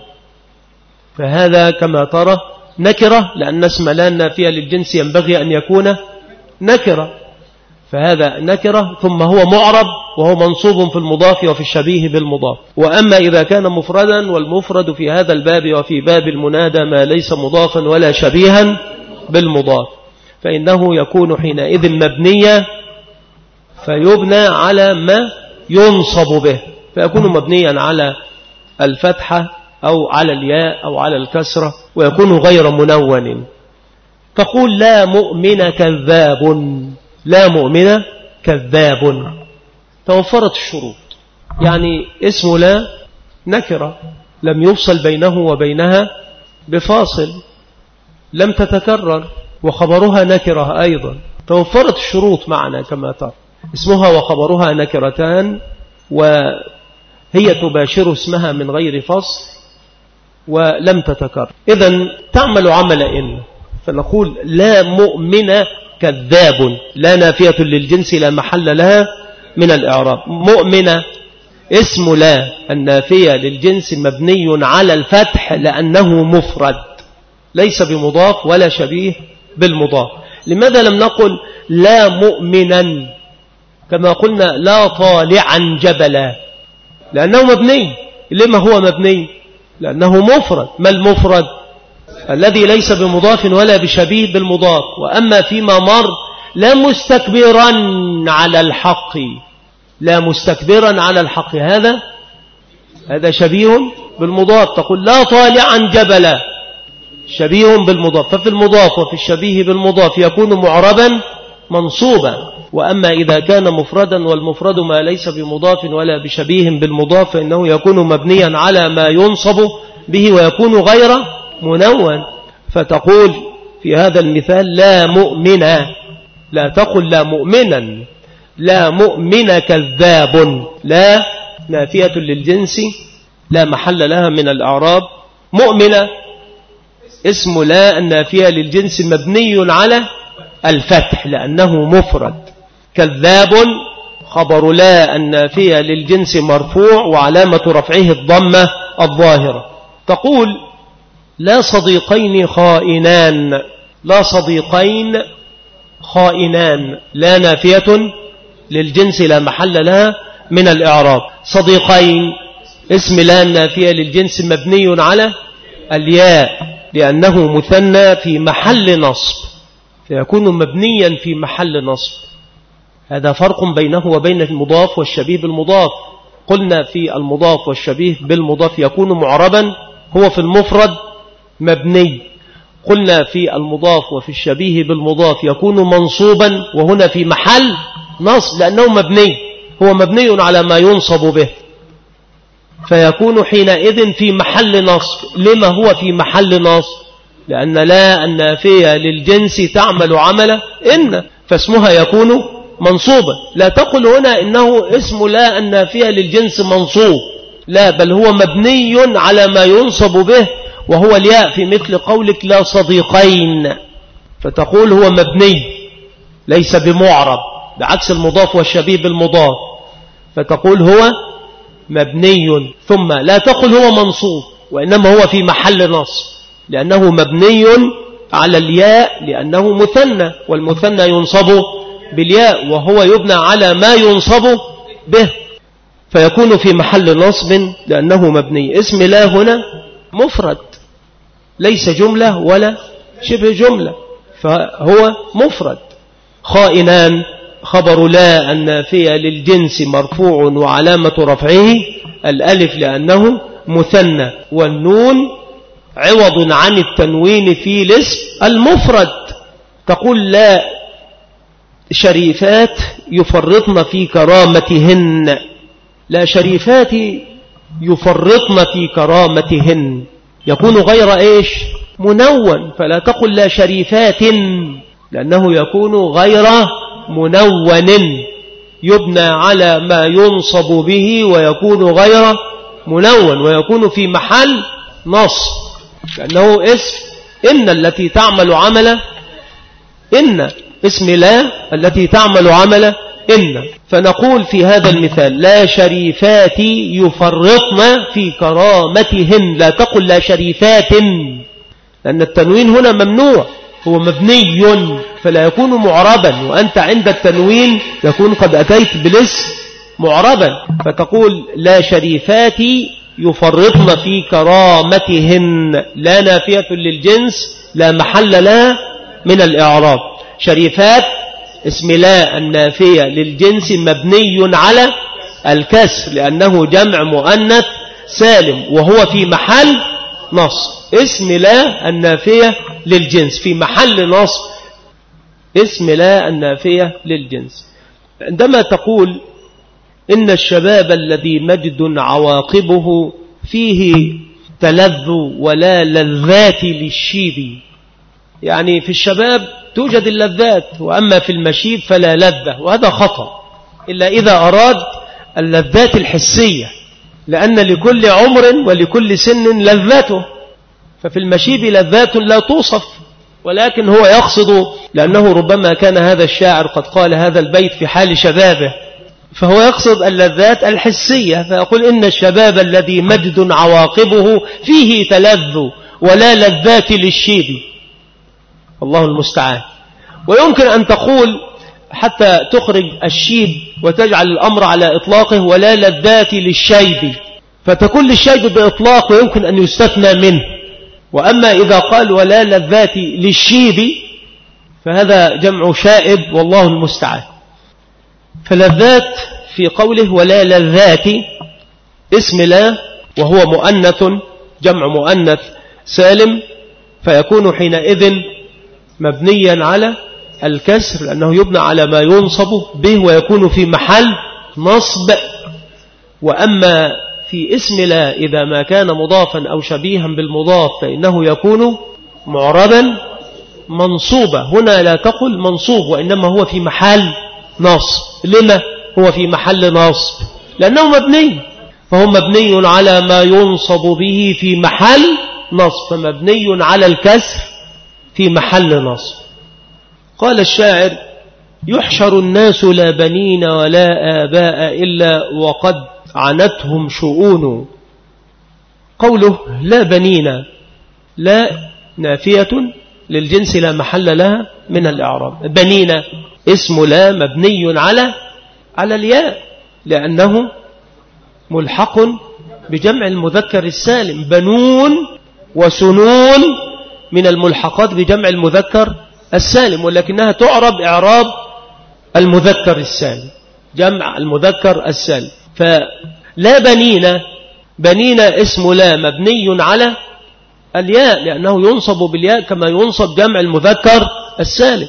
فهذا كما ترى نكرة لأن اسم لا النافية للجنس ينبغي أن يكون نكرة، فهذا نكرة ثم هو معرب وهو منصوب في المضاف وفي الشبيه بالمضاف. وأما إذا كان مفردا، والمفرد في هذا الباب وفي باب المنادى ما ليس مضافا ولا شبيها بالمضاف فإنه يكون حينئذ مبنيا فيبنى على ما ينصب به، فيكون مبنيا على الفتحة أو على الياء أو على الكسرة ويكون غير منون. تقول لا مؤمن كذاب، توفرت الشروط، يعني اسم لا نكرة لم يفصل بينه وبينها بفاصل، لم تتكرر، وخبرها نكرة أيضا، توفرت الشروط معنا كما ترى، اسمها وخبرها نكرتان وهي تباشر اسمها من غير فصل ولم تتكرر. إذن تعمل عمل إن، فنقول لا مؤمن كذاب، لا نافية للجنس لا محل لها من الإعراب. مؤمن اسم لا النافية للجنس مبني على الفتح لأنه مفرد ليس بمضاف ولا شبيه بالمضاف. لماذا لم نقل لا مؤمنا كما قلنا لا طالعا جبلا؟ لأنه مبني. لما هو مبني؟ لأنه مفرد. ما المفرد؟ الذي ليس بمضاف ولا بشبيه بالمضاف. وأما فيما مر لا مستكبرا على الحق، لا مستكبرا على الحق، هذا شبيه بالمضاف. تقول لا طالعا جبلا، شبيه بالمضاف، ففي المضاف وفي الشبيه بالمضاف يكون معربا منصوبا. وأما إذا كان مفردا والمفرد ما ليس بمضاف ولا بشبيه بالمضاف فإنه يكون مبنيا على ما ينصب به ويكون غير منون. فتقول في هذا المثال لا مؤمنا، لا تقل لا مؤمنا، لا مؤمن كذاب، لا نافية للجنس لا محل لها من الأعراب. مؤمنة اسم لا النافية للجنس مبني على الفتح لأنه مفرد. كذاب خبر لا النافية للجنس مرفوع وعلامة رفعه الضمة الظاهرة. تقول لا صديقين خائنان، لا صديقين خائنان، لا نافية للجنس لا محل لها من الإعراب. صديقين اسم لا النافية للجنس مبني على الياء لأنه مثنى في محل نصب فيكون مبنيا في محل نصب. هذا فرق بينه وبين المضاف والشبيه بالمضاف. قلنا في المضاف والشبيه بالمضاف يكون معربا، هو في المفرد مبني. قلنا في المضاف وفي الشبيه بالمضاف يكون منصوبا، وهنا في محل نصب لأنه مبني، هو مبني على ما ينصب به، فيكون حينئذ في محل نصب. لما هو في محل نصب؟ لأن لا النافية للجنس تعمل عمل إن، فاسمها يكون منصوبا. لا تقل هنا إنه اسم لا النافية للجنس منصوب، لا، بل هو مبني على ما ينصب به، وهو الياء، في مثل قولك لا صديقين، فتقول هو مبني ليس بمعرب، بعكس المضاف والشبيه بالمضاف، فتقول هو مبني. ثم لا تقل هو منصوب، وإنما هو في محل نصب، لأنه مبني على الياء، لأنه مثنى، والمثنى ينصب بالياء، وهو يبنى على ما ينصب به، فيكون في محل نصب لأنه مبني. اسم لا هنا مفرد، ليس جملة ولا شبه جملة، فهو مفرد. خائنان خبر لا النافية للجنس مرفوع وعلامة رفعه الألف لأنه مثنى، والنون عوض عن التنوين في الاسم المفرد. تقول لا شريفات يفرطن في كرامتهن، لا شريفات يفرطن في كرامتهن، يكون غير إيش؟ منون، فلا تقل لا شريفات لأنه يكون غير منون، يبنى على ما ينصب به ويكون غير منون، ويكون في محل نصب، لأنه اسم إن التي تعمل عمل إن، اسم لا التي تعمل عمل إن. فنقول في هذا المثال لا شريفات يفرطن في كرامتهن، لا تقل لا شريفات، لأن التنوين هنا ممنوع، هو مبني فلا يكون معربا، وأنت عند التنوين يكون قد أتيت بالاسم معربا، فتقول لا شريفات يفرطن في كرامتهن، لا نافية للجنس لا محل لها من الإعراب. شريفات اسم لا النافية للجنس مبني على الكسر لأنه جمع مؤنث سالم، وهو في محل نصب. اسم لا النافية للجنس في محل نصب، اسم لا النافية للجنس. عندما تقول إن الشباب الذي مجد عواقبه فيه تلذ ولا لذات للشيب، يعني في الشباب توجد اللذات، وأما في المشيب فلا لذة، وهذا خطأ إلا إذا أراد اللذات الحسية، لأن لكل عمر ولكل سن لذاته، ففي المشيب لذات لا توصف، ولكن هو يقصد، لأنه ربما كان هذا الشاعر قد قال هذا البيت في حال شبابه، فهو يقصد اللذات الحسية، فيقول إن الشباب الذي مجد عواقبه فيه تلذ ولا لذات للشيب، الله المستعان. ويمكن أن تقول حتى تخرج الشيب وتجعل الأمر على إطلاقه ولا لذات للشيب، فتكون للشيب بإطلاق ويمكن أن يستثنى منه. وأما إذا قال ولا لذات للشيب فهذا جمع شائب والله المستعان. فلذات في قوله ولا لذات اسم لا، وهو مؤنث جمع مؤنث سالم، فيكون حينئذ مبنيا على الكسر لأنه يبنى على ما ينصب به ويكون في محل نصب. وأما في اسم لا إذا ما كان مضافا أو شبيها بالمضاف فإنه يكون معربا منصوبا. هنا لا تقل منصوب، وإنما هو في محل نصب. لما هو في محل نصب؟ لأنه مبني، فهو مبني على ما ينصب به في محل نصب، فمبني على الكسر في محل نصب. قال الشاعر يحشر الناس لا بنين ولا آباء إلا وقد عنتهم شؤون. قوله لا بنين، لا نافية للجنس لا محل لها من الإعراب. بنين اسم لا مبني على الياء لأنه ملحق بجمع المذكر السالم، بنون وسنون من الملحقات بجمع المذكر السالم، ولكنها تعرب إعراب المذكر السالم، جمع المذكر السالم. فلا بنين، بنين اسم لا مبني على الياء لأنه ينصب بالياء كما ينصب جمع المذكر السالم.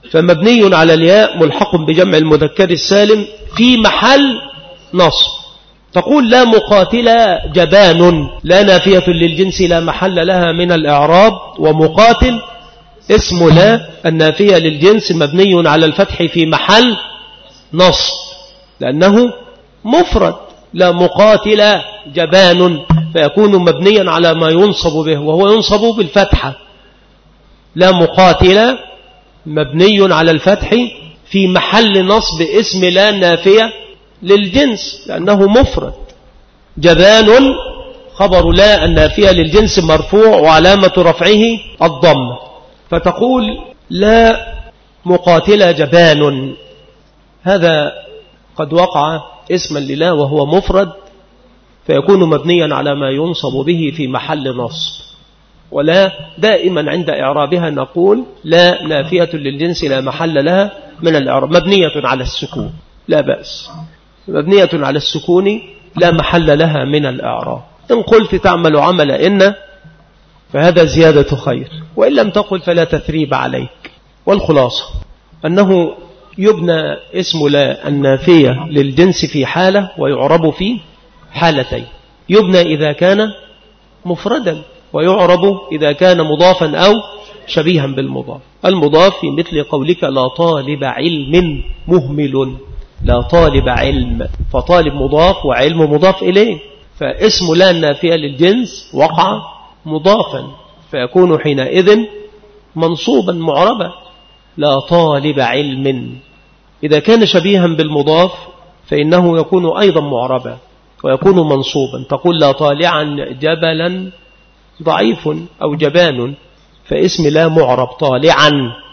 فمبني على الياء ملحق بجمع المذكر السالم في محل نصب. تقول لا مقاتل جبان، لا نافية للجنس لا محل لها من الإعراب، ومقاتل اسم لا النافية للجنس مبني على الفتح في محل نصب لأنه مفرد. لا مقاتل جبان فيكون مبنيا على ما ينصب به وهو ينصب بالفتحة. لا مقاتل مبني على الفتح في محل نصب اسم لا نافية للجنس لأنه مفرد. جبان خبر لا النافية للجنس مرفوع وعلامة رفعه الضم. فتقول لا مقاتل جبان، هذا قد وقع اسما للا وهو مفرد فيكون مبنيا على ما ينصب به في محل نصب. ولا دائما عند إعرابها نقول لا نافية للجنس لا محل لها من الإعراب، مبنية على السكون لا بأس، مبنية على السكون لا محل لها من الإعراب. إن قلت تعمل عمل إن فهذا زيادة خير، وإن لم تقل فلا تثريب عليك. والخلاصة أنه يبنى اسم لا النافية للجنس في حالة ويعرب في حالتين. يبنى إذا كان مفردا ويعرب إذا كان مضافا أو شبيها بالمضاف. المضاف في مثل قولك لا طالب علم مهمل، لا طالب علم، فطالب مضاف وعلم مضاف إليه، فاسم لا النافية للجنس وقع مضافا فيكون حينئذ منصوبا معربا لا طالب علم. إذا كان شبيها بالمضاف فإنه يكون أيضا معربا ويكون منصوبا. تقول لا طالعا جبلا ضعيف أو جبان فاسم لا معرب طالعا.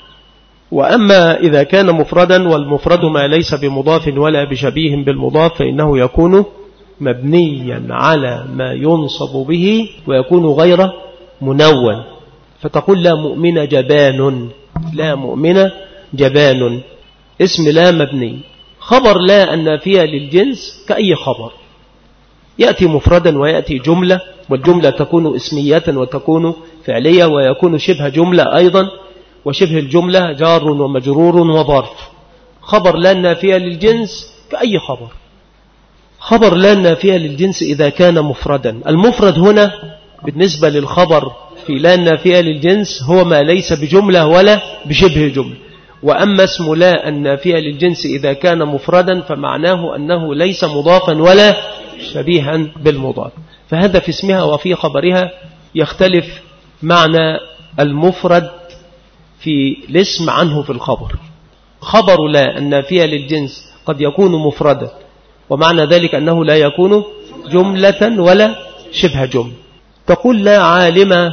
وأما إذا كان مفردا والمفرد ما ليس بمضاف ولا بشبيه بالمضاف فإنه يكون مبنيا على ما ينصب به ويكون غير منون. فتقول لا مؤمن جبان، لا مؤمن جبان اسم لا مبني. خبر لا النافية للجنس كأي خبر يأتي مفردا ويأتي جملة، والجملة تكون اسمية وتكون فعلية ويكون شبه جملة أيضا، وشبه الجملة جار ومجرور وظرف. خبر لا النافية للجنس كأي خبر. خبر لا النافية للجنس إذا كان مفردا. المفرد هنا بالنسبة للخبر في لا النافية للجنس هو ما ليس بجملة ولا بشبه جملة. وأما اسم لا النافية للجنس إذا كان مفردا فمعناه أنه ليس مضافا ولا شبيها بالمضاف. فهذا في اسمها وفي خبرها يختلف معنى المفرد في الاسم عنه في الخبر. خبر لا النافية للجنس قد يكون مفردا ومعنى ذلك أنه لا يكون جملة ولا شبه جملة. تقول لا عالم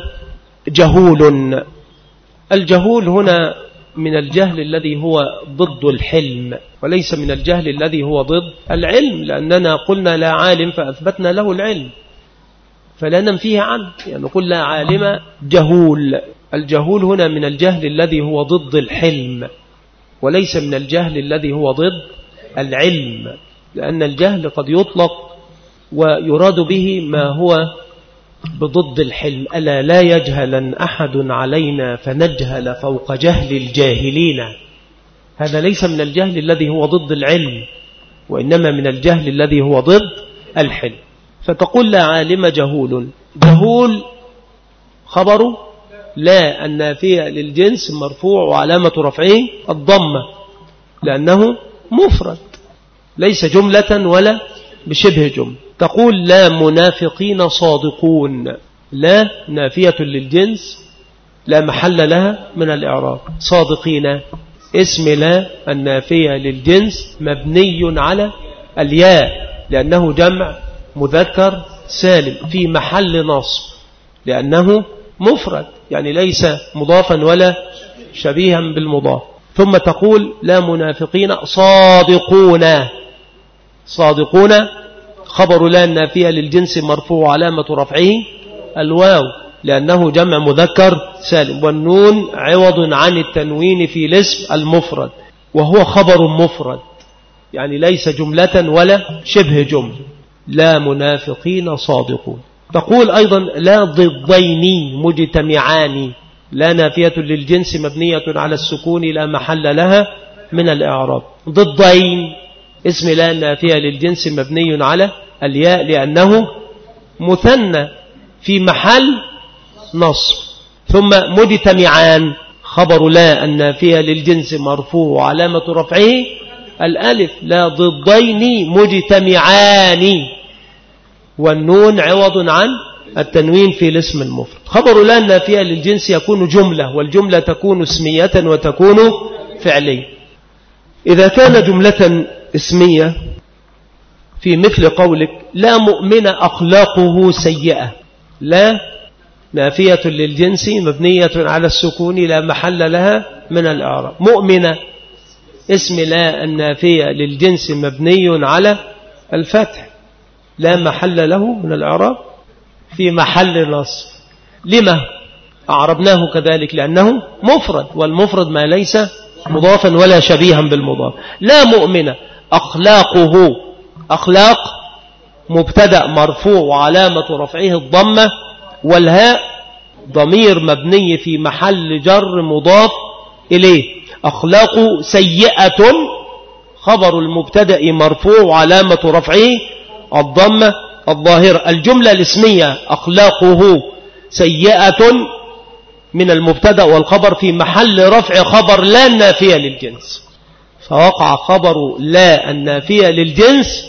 جهول. الجهول هنا من الجهل الذي هو ضد الحلم وليس من الجهل الذي هو ضد العلم، لأننا قلنا لا عالم فأثبتنا له العلم فلا ننفيه عنه. يعني نقول لا عالم جهول. الجهول هنا من الجهل الذي هو ضد الحلم وليس من الجهل الذي هو ضد العلم، لأن الجهل قد يطلق ويراد به ما هو بضد الحلم. ألا لا يجهلن أحد علينا فنجهل فوق جهل الجاهلين. هذا ليس من الجهل الذي هو ضد العلم وإنما من الجهل الذي هو ضد الحلم. فتقول لا عالم جهول. جهول خبره لا النافية للجنس مرفوع وعلامة رفعه الضمة لأنه مفرد ليس جملة ولا بشبه جملة. تقول لا منافقين صادقون. لا نافية للجنس لا محل لها من الإعراب. صادقين اسم لا النافية للجنس مبني على الياء لأنه جمع مذكر سالم في محل نصب لأنه مفرد يعني ليس مضافا ولا شبيها بالمضاف. ثم تقول لا منافقين صادقون. صادقون خبر لا النافية للجنس مرفوع علامة رفعه الواو لأنه جمع مذكر سالم، والنون عوض عن التنوين في الاسم المفرد وهو خبر مفرد يعني ليس جملة ولا شبه جملة. لا منافقين صادقون. تقول أيضا لا ضدين مجتمعان. لا نافية للجنس مبنية على السكون لا محل لها من الإعراب. ضدين اسم لا نافية للجنس مبني على الياء لأنه مثنى في محل نصب. ثم مجتمعان خبر لا النافية للجنس مرفوع وعلامة رفعه الألف. لا ضدين مجتمعان، والنون عوض عن التنوين في الاسم المفرد. خبر لا النافية للجنس يكون جملة، والجملة تكون اسمية وتكون فعلية. إذا كان جملة اسمية في مثل قولك لا مؤمن أخلاقه سيئة، لا نافية للجنس مبنية على السكون لا محل لها من الإعراب. مؤمنة اسم لا النافية للجنس مبني على الفتح لا محل له من الإعراب في محل نصب. لما أعربناه كذلك؟ لأنه مفرد، والمفرد ما ليس مضافا ولا شبيها بالمضاف. لا مؤمنة أخلاقه، أخلاق مبتدأ مرفوع وعلامة رفعه الضمة، والهاء ضمير مبني في محل جر مضاف إليه. أخلاق سيئة خبر المبتدأ مرفوع وعلامة رفعه الضمة الظاهرة. الجملة الاسمية أخلاقه سيئة من المبتدأ والخبر في محل رفع خبر لا النافية للجنس، فوقع خبر لا النافية للجنس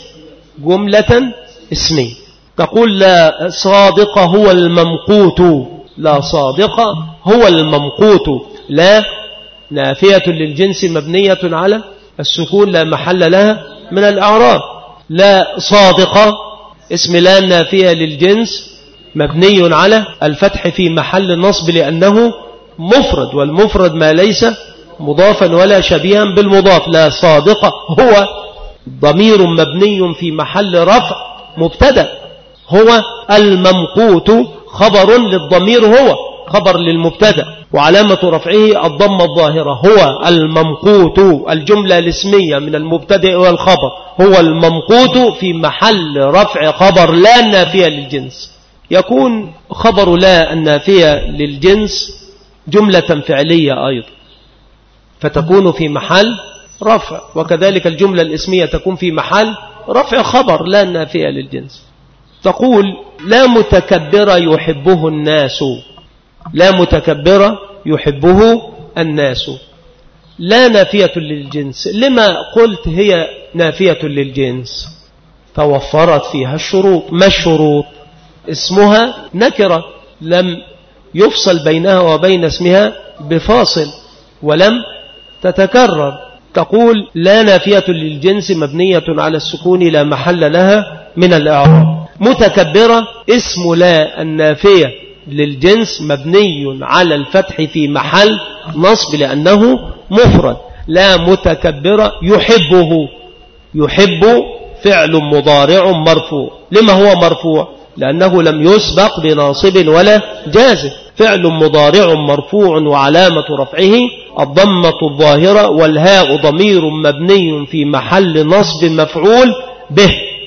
جملة اسمية. تقول لا صادق هو الممقوت، لا صادق هو الممقوت. لا نافية للجنس مبنية على السكون لا محل لها من الأعراب. لا صادق اسم لا نافية للجنس مبني على الفتح في محل النصب لأنه مفرد، والمفرد ما ليس مضافا ولا شبيها بالمضاف. لا صادق هو ضمير مبني في محل رفع مبتدأ، هو الممقوت خبر للضمير، هو خبر للمبتدأ وعلامة رفعه الضمة الظاهرة. هو الممقوت الجملة الاسمية من المبتدأ والخبر، هو الممقوت في محل رفع خبر لا النافية للجنس. يكون خبر لا النافية للجنس جملة فعلية أيضا، فتكون في محل رفع، وكذلك الجملة الاسمية تكون في محل رفع خبر لا النافية للجنس. تقول لا متكبر يحبه الناس، لا متكبر يحبه الناس. لا نافية للجنس. لما قلت هي نافية للجنس؟ فوفرت فيها الشروط. ما الشروط؟ اسمها نكرة لم يفصل بينها وبين اسمها بفاصل ولم تتكرر. تقول لا نافية للجنس مبنية على السكون لا محل لها من الإعراب. متكبرة اسم لا النافية للجنس مبني على الفتح في محل نصب لأنه مفرد. لا متكبرة يحبه، يحب فعل مضارع مرفوع. لما هو مرفوع؟ لأنه لم يسبق بناصب ولا جازم. فعل مضارع مرفوع وعلامة رفعه الضمة الظاهرة، والهاء ضمير مبني في محل نصب مفعول به.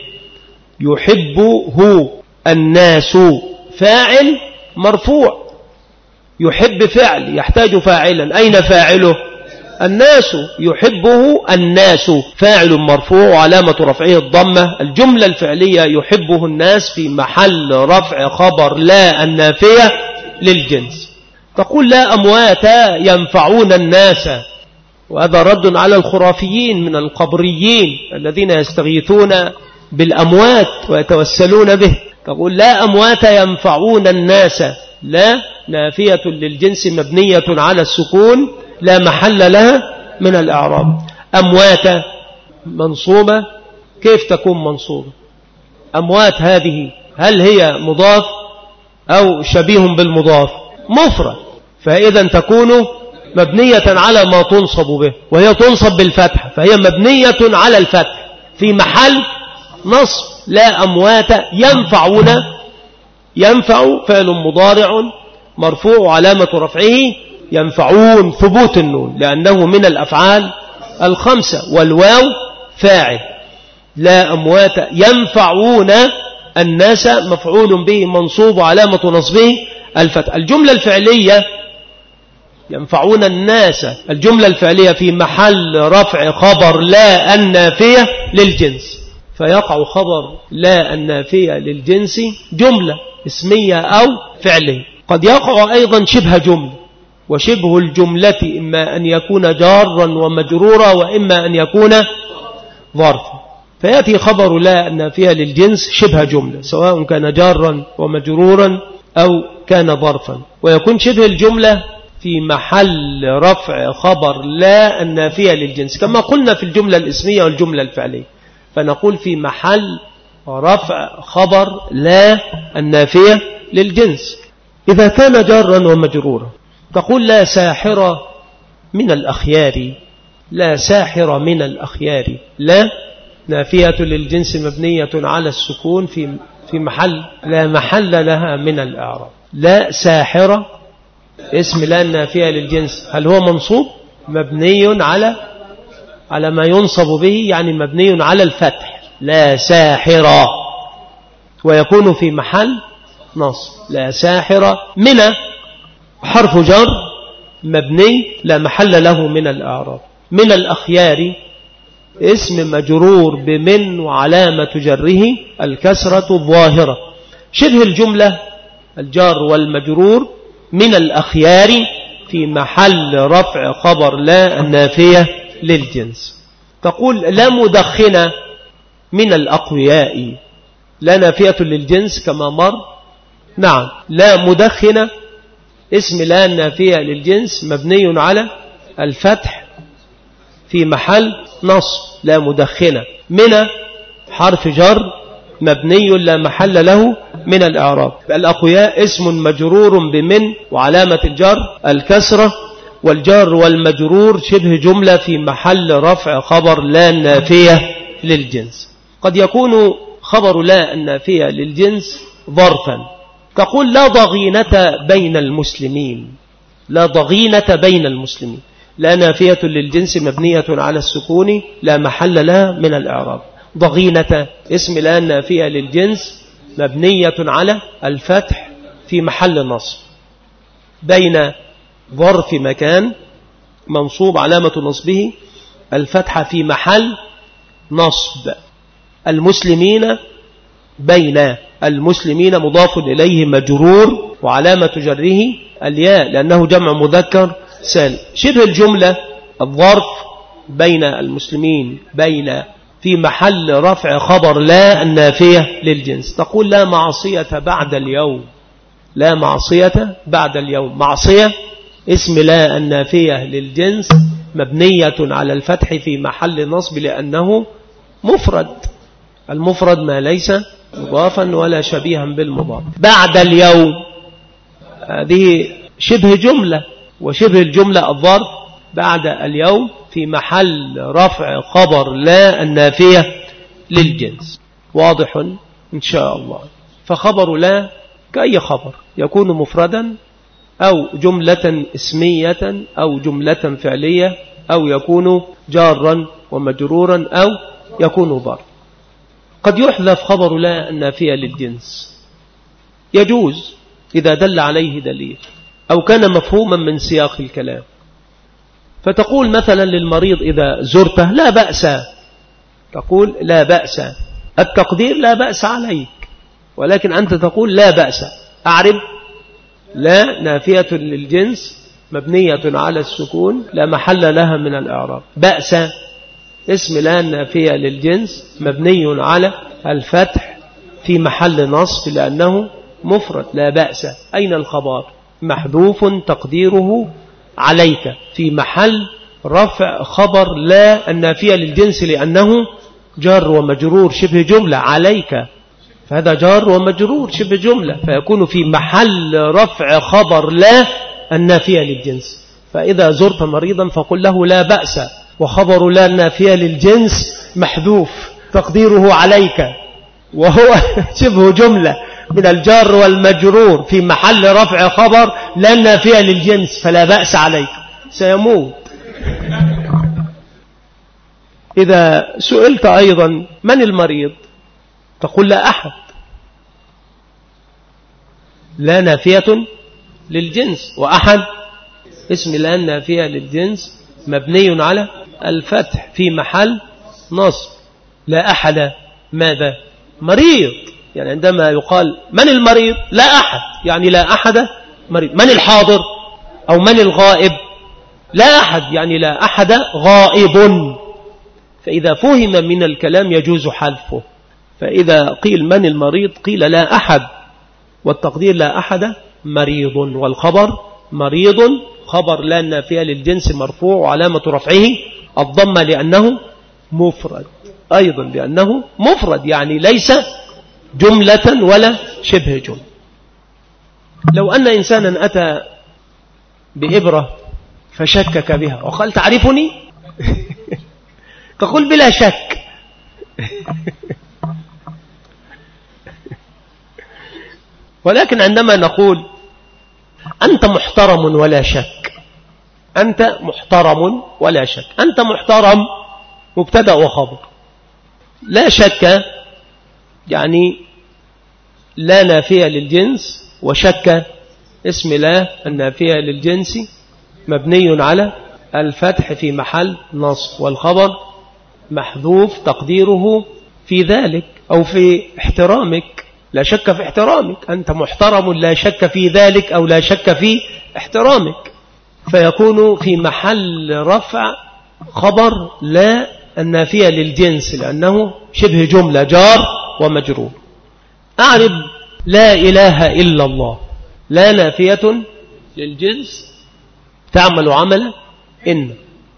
يحبه الناس فاعل مرفوع، يحب فعل يحتاج فاعلا، أين فاعله؟ الناس. يحبه الناس فاعل مرفوع وعلامة رفعه الضمة. الجملة الفعلية يحبه الناس في محل رفع خبر لا النافية للجنس. تقول لا أموات ينفعون الناس، وهذا رد على الخرافيين من القبريين الذين يستغيثون بالأموات ويتوسلون به. تقول لا أموات ينفعون الناس، لا نافية للجنس مبنية على السكون لا محل لها من الإعراب. أموات منصوبة، كيف تكون منصوبة؟ أموات هذه هل هي مضاف أو شبيه بالمضاف؟ مفرد، فإذا تكون مبنية على ما تنصب به، وهي تنصب بالفتح، فهي مبنية على الفتح في محل نصب. لا أموات ينفعون، ينفع فعل مضارع مرفوع وعلامة رفعه ينفعون ثبوت النون لأنه من الأفعال الخمسة، والواو فاعل. لا أموات ينفعون الناس مفعول به منصوب وعلامة نصبه الفتح. الجملة الفعلية ينفعون الناس. الجملة الفعلية في محل رفع خبر لا النافية للجنس، فيقع خبر لا النافية للجنس جملة اسمية أو فعلية. قد يقع أيضا شبه جملة، وشبه الجملة إما أن يكون جارا ومجرورا وإما أن يكون ظرفا. فيأتي خبر لا النافية للجنس شبه جملة، سواء كان جارا ومجرورا أو كان ظرفا، ويكون شبه الجملة في محل رفع خبر لا النافية للجنس، كما قلنا في الجملة الاسمية والجملة الفعلية. فنقول في محل رفع خبر لا النافية للجنس. إذا كان جارا ومجرورا تقول لا ساحر من الأخيار، لا ساحر من الأخيار. لا نافية للجنس مبنية على السكون في محل لا محل لها من الإعراب. لا ساحر اسم لا النافية للجنس، هل هو منصوب؟ مبني على ما ينصب به، يعني مبني على الفتح، لا ساحر، ويكون في محل نصب. لا ساحر من حرف جر مبني لا محل له من الإعراب. من الأخيار اسم مجرور بمن وعلامة جره الكسرة الظاهرة. شبه الجملة الجار والمجرور من الأخيار في محل رفع خبر لا النافية للجنس. تقول لا مدخن من الأقوياء، لا نافية للجنس كما مر. نعم، لا مدخن اسم لا النافية للجنس مبني على الفتح في محل نصب. لا مدخن من حرف جر مبني لا محل له من الإعراب. الأقوياء اسم مجرور بمن وعلامة الجر الكسرة، والجار والمجرور شبه جملة في محل رفع خبر لا النافية للجنس. قد يكون خبر لا النافية للجنس ظرفا. تقول لا ضغينة بين المسلمين، لا ضغينة بين المسلمين. لا نافية للجنس مبنية على السكون لا محل لها من الإعراب. ضغينة اسم لا نافية للجنس مبنية على الفتح في محل نصب. بين ظرف مكان منصوب علامة نصبه الفتحة في محل نصب. المسلمين بين المسلمين مضاف إليه مجرور وعلامة جره الياء لأنه جمع مذكر سالم. شبه الجملة الظرف بين المسلمين بين في محل رفع خبر لا النافية للجنس. تقول لا معصية بعد اليوم، لا معصية بعد اليوم. معصية اسم لا النافية للجنس مبنية على الفتح في محل نصب لأنه مفرد. المفرد ما ليس مضافا ولا شبيها بالمضاف. بعد اليوم هذه شبه جملة، وشبه الجملة الظرف بعد اليوم في محل رفع خبر لا النافية للجنس. واضح إن شاء الله. فخبر لا كأي خبر يكون مفردا أو جملة اسمية أو جملة فعلية أو يكون جارا ومجرورا أو يكون ظرف. قد يحذف خبر لا النافية للجنس، يجوز إذا دل عليه دليل أو كان مفهوما من سياق الكلام. فتقول مثلا للمريض إذا زرته لا بأس، تقول لا بأس. التقدير لا بأس عليك، ولكن أنت تقول لا بأس. أعرب لا نافية للجنس مبنية على السكون لا محل لها من الإعراب. بأس اسم لا نافية للجنس مبني على الفتح في محل نصب لأنه مفرد. لا بأس. أين الخبر؟ محذوف تقديره عليك في محل رفع خبر لا النافية للجنس لأنه جار ومجرور شبه جملة. عليك فهذا جار ومجرور شبه جملة فيكون في محل رفع خبر لا النافية للجنس. فإذا زرت مريضا فقل له لا بأس، وخبر لا النافية للجنس محذوف تقديره عليك، وهو شبه جملة من الجار والمجرور في محل رفع خبر لا النافية للجنس. فلا بأس عليك. سيموت. إذا سئلت أيضا من المريض تقول لا أحد. لا نافية للجنس، وأحد اسم لا النافية للجنس مبني على الفتح في محل نصب. لا أحد ماذا؟ مريض. يعني عندما يقال من المريض؟ لا أحد، يعني لا أحد مريض. من الحاضر أو من الغائب؟ لا أحد، يعني لا أحد غائب. فإذا فهم من الكلام يجوز حذفه. فإذا قيل من المريض قيل لا أحد، والتقدير لا أحد مريض، والخبر مريض خبر لا النافية للجنس مرفوع وعلامة رفعه الضمة لأنه مفرد، أيضا لأنه مفرد يعني ليس جملة ولا شبه جملة. لو أن إنسانا أتى بإبرة فشكك بها وقال تعرفني؟ تقول بلا شك. ولكن عندما نقول أنت محترم ولا شك، أنت محترم ولا شك، أنت محترم مبتدأ وخبر، لا شك يعني لا نافية للجنس، وشك اسم لا النافية للجنس مبني على الفتح في محل نصب، والخبر محذوف تقديره في ذلك أو في احترامك. لا شك في احترامك، أنت محترم لا شك في ذلك أو لا شك في احترامك، فيكون في محل رفع خبر لا النافية للجنس لأنه شبه جملة جار ومجرور. أعرب لا إله إلا الله، لا نافية للجنس تعمل عمل إن.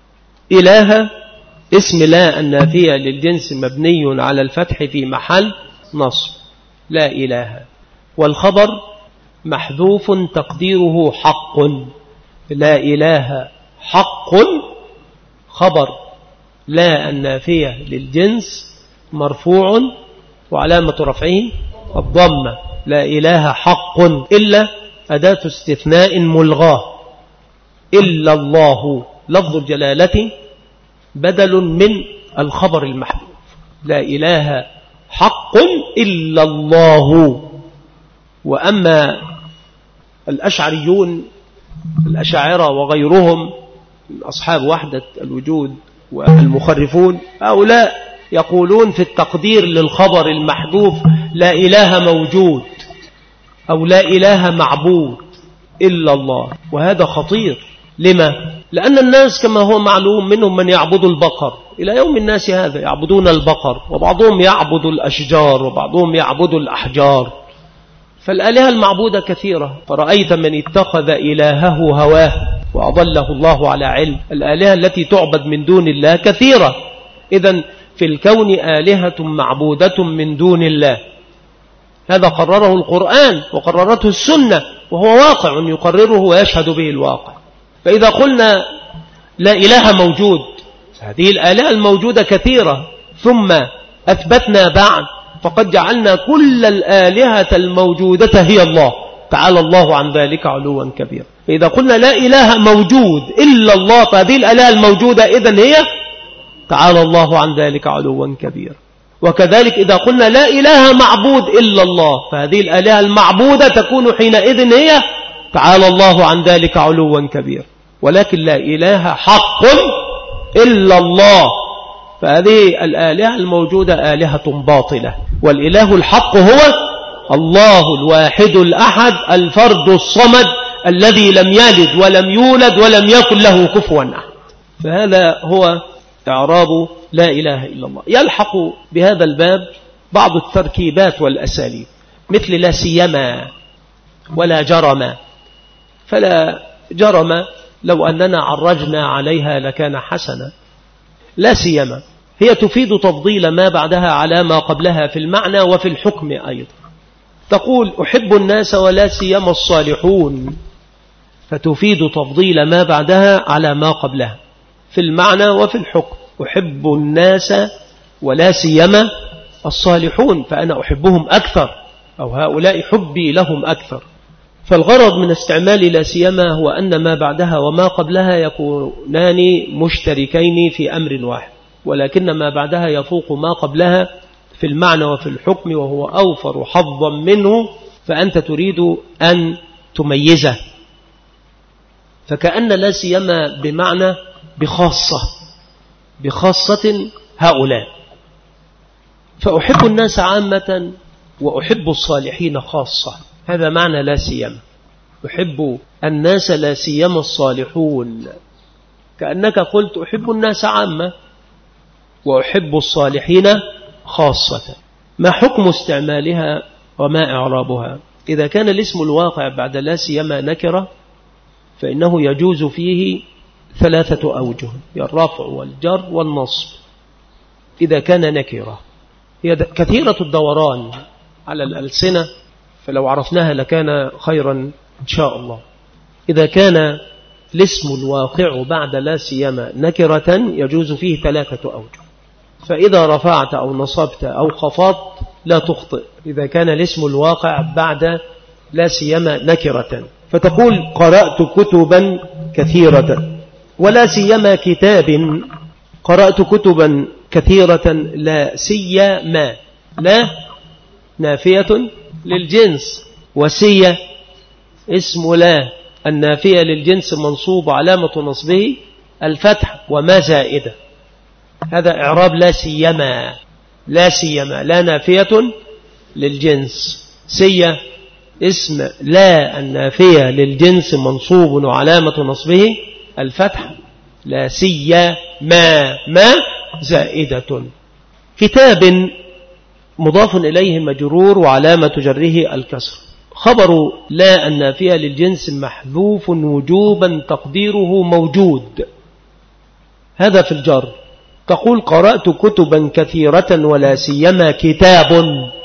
إله اسم لا النافية للجنس مبني على الفتح في محل نصب لا إله، والخبر محذوف تقديره حق. لا إله حق خبر لا النافية للجنس مرفوع وعلامة رفعه الضمة. لا إله حق إلا أداة استثناء ملغاه، إلا الله لفظ الجلالة بدل من الخبر المحذوف. لا إله حق إلا الله. وأما الأشعريون الأشاعرة وغيرهم من أصحاب وحدة الوجود والمخرفون، هؤلاء يقولون في التقدير للخبر المحذوف لا إله موجود أو لا إله معبود إلا الله، وهذا خطير. لما؟ لأن الناس كما هو معلوم منهم من يعبد البقر، إلى يوم الناس هذا يعبدون البقر، وبعضهم يعبد الأشجار وبعضهم يعبد الأحجار. فالآلهة المعبودة كثيرة، فرأيت من اتخذ إلهه هواه وأضله الله على علم. الآلهة التي تعبد من دون الله كثيرة. إذن في الكون آلهة معبودة من دون الله، هذا قرره القرآن وقررته السنة، وهو واقع يقرره ويشهد به الواقع. فإذا قلنا لا إله موجود، هذه الآلهة الموجودة كثيرة، ثم أثبتنا بعد فقد جعلنا كل الآلهة الموجودة هي الله، تعالى الله عن ذلك علوا كبيرا. فإذا قلنا لا إله موجود إلا الله، فهذه الآلهة الموجودة إذن هي تعالى الله عن ذلك علوا كبيرا. وكذلك إذا قلنا لا إله معبود إلا الله، فهذه الآلهة المعبودة تكون حينئذ هي تعالى الله عن ذلك علوا كبيرا. ولكن لا إله حق إلا الله، فهذه الآلهة الموجودة آلهة باطلة، والإله الحق هو الله الواحد الأحد الفرد الصمد الذي لم يلد ولم يولد ولم يكن له كفوا أحد. فهذا هو إعراب لا إله إلا الله. يلحق بهذا الباب بعض التركيبات والأساليب، مثل لا سيما ولا جرم. فلا جرم لو أننا عرجنا عليها لكان حسنا. لا سيما هي تفيد تفضيل ما بعدها على ما قبلها في المعنى وفي الحكم أيضا. تقول أحب الناس ولا سيما الصالحون، فتفيد تفضيل ما بعدها على ما قبلها في المعنى وفي الحكم. أحب الناس ولا سيما الصالحون، فأنا أحبهم أكثر، أو هؤلاء حبي لهم أكثر. فالغرض من استعمال لا سيما هو أن ما بعدها وما قبلها يكونان مشتركين في أمر واحد، ولكن ما بعدها يفوق ما قبلها في المعنى وفي الحكم، وهو أوفر حظا منه، فأنت تريد أن تميزه. فكأن لا سيما بمعنى بخاصة هؤلاء. فأحب الناس عامة وأحب الصالحين خاصة، هذا معنى لا سيما. أحب الناس لا سيما الصالحون، كأنك قلت أحب الناس عامة وأحب الصالحين خاصة. ما حكم استعمالها وما إعرابها؟ إذا كان الاسم الواقع بعد لا سيما نكرة فإنه يجوز فيه 3 أوجه، الرفع والجر والنصب إذا كان نكرة. هي كثيرة الدوران على الألسنة، فلو عرفناها لكان خيرا إن شاء الله. إذا كان الاسم الواقع بعد لا سيما نكرة يجوز فيه 3 أوجه، فإذا رفعت أو نصبت أو خفضت لا تخطئ إذا كان الاسم الواقع بعد لا سيما نكرة. فتقول قرأت كتبا كثيرة، ولا سيما كتاب. قرأت كتبا كثيرة لا سيما، لا نافية للجنس، وسي اسم لا النافية للجنس منصوب علامة نصبه الفتح وما زائدة. هذا إعراب لا سيما. لا سيما لا نافية للجنس، سي اسم لا النافية للجنس منصوب وعلامة نصبه الفتح، لا سيما ما زائدة. كتاب مضاف إليه مجرور وعلامة جره الكسر. خبر لا النافية للجنس محذوف وجوبا تقديره موجود، هذا في الجر. تقول قرأت كتبا كثيرة ولا سيما كتاب.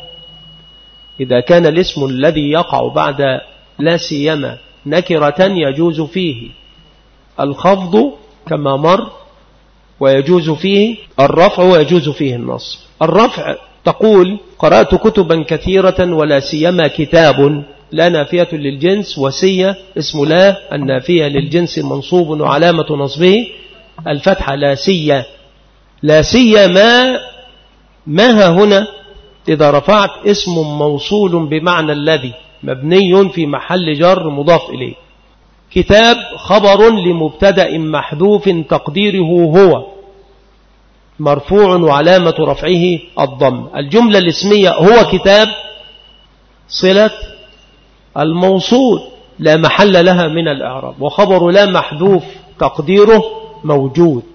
إذا كان الاسم الذي يقع بعد لا سيما نكرة يجوز فيه الخفض كما مر، ويجوز فيه الرفع ويجوز فيه النصب. الرفع تقول قرأت كتبا كثيرة ولا سيما كتاب، لا نافية للجنس، وسي اسم لا النافية للجنس منصوب وعلامة نصبه الفتحة، لا سي ما ها هنا إذا رفعت اسم موصول بمعنى الذي مبني في محل جر مضاف إليه. كتاب خبر لمبتدأ محذوف تقديره هو مرفوع وعلامة رفعه الضم. الجملة الاسمية هو كتاب صلة الموصول لا محل لها من الإعراب، وخبر لا محذوف تقديره موجود.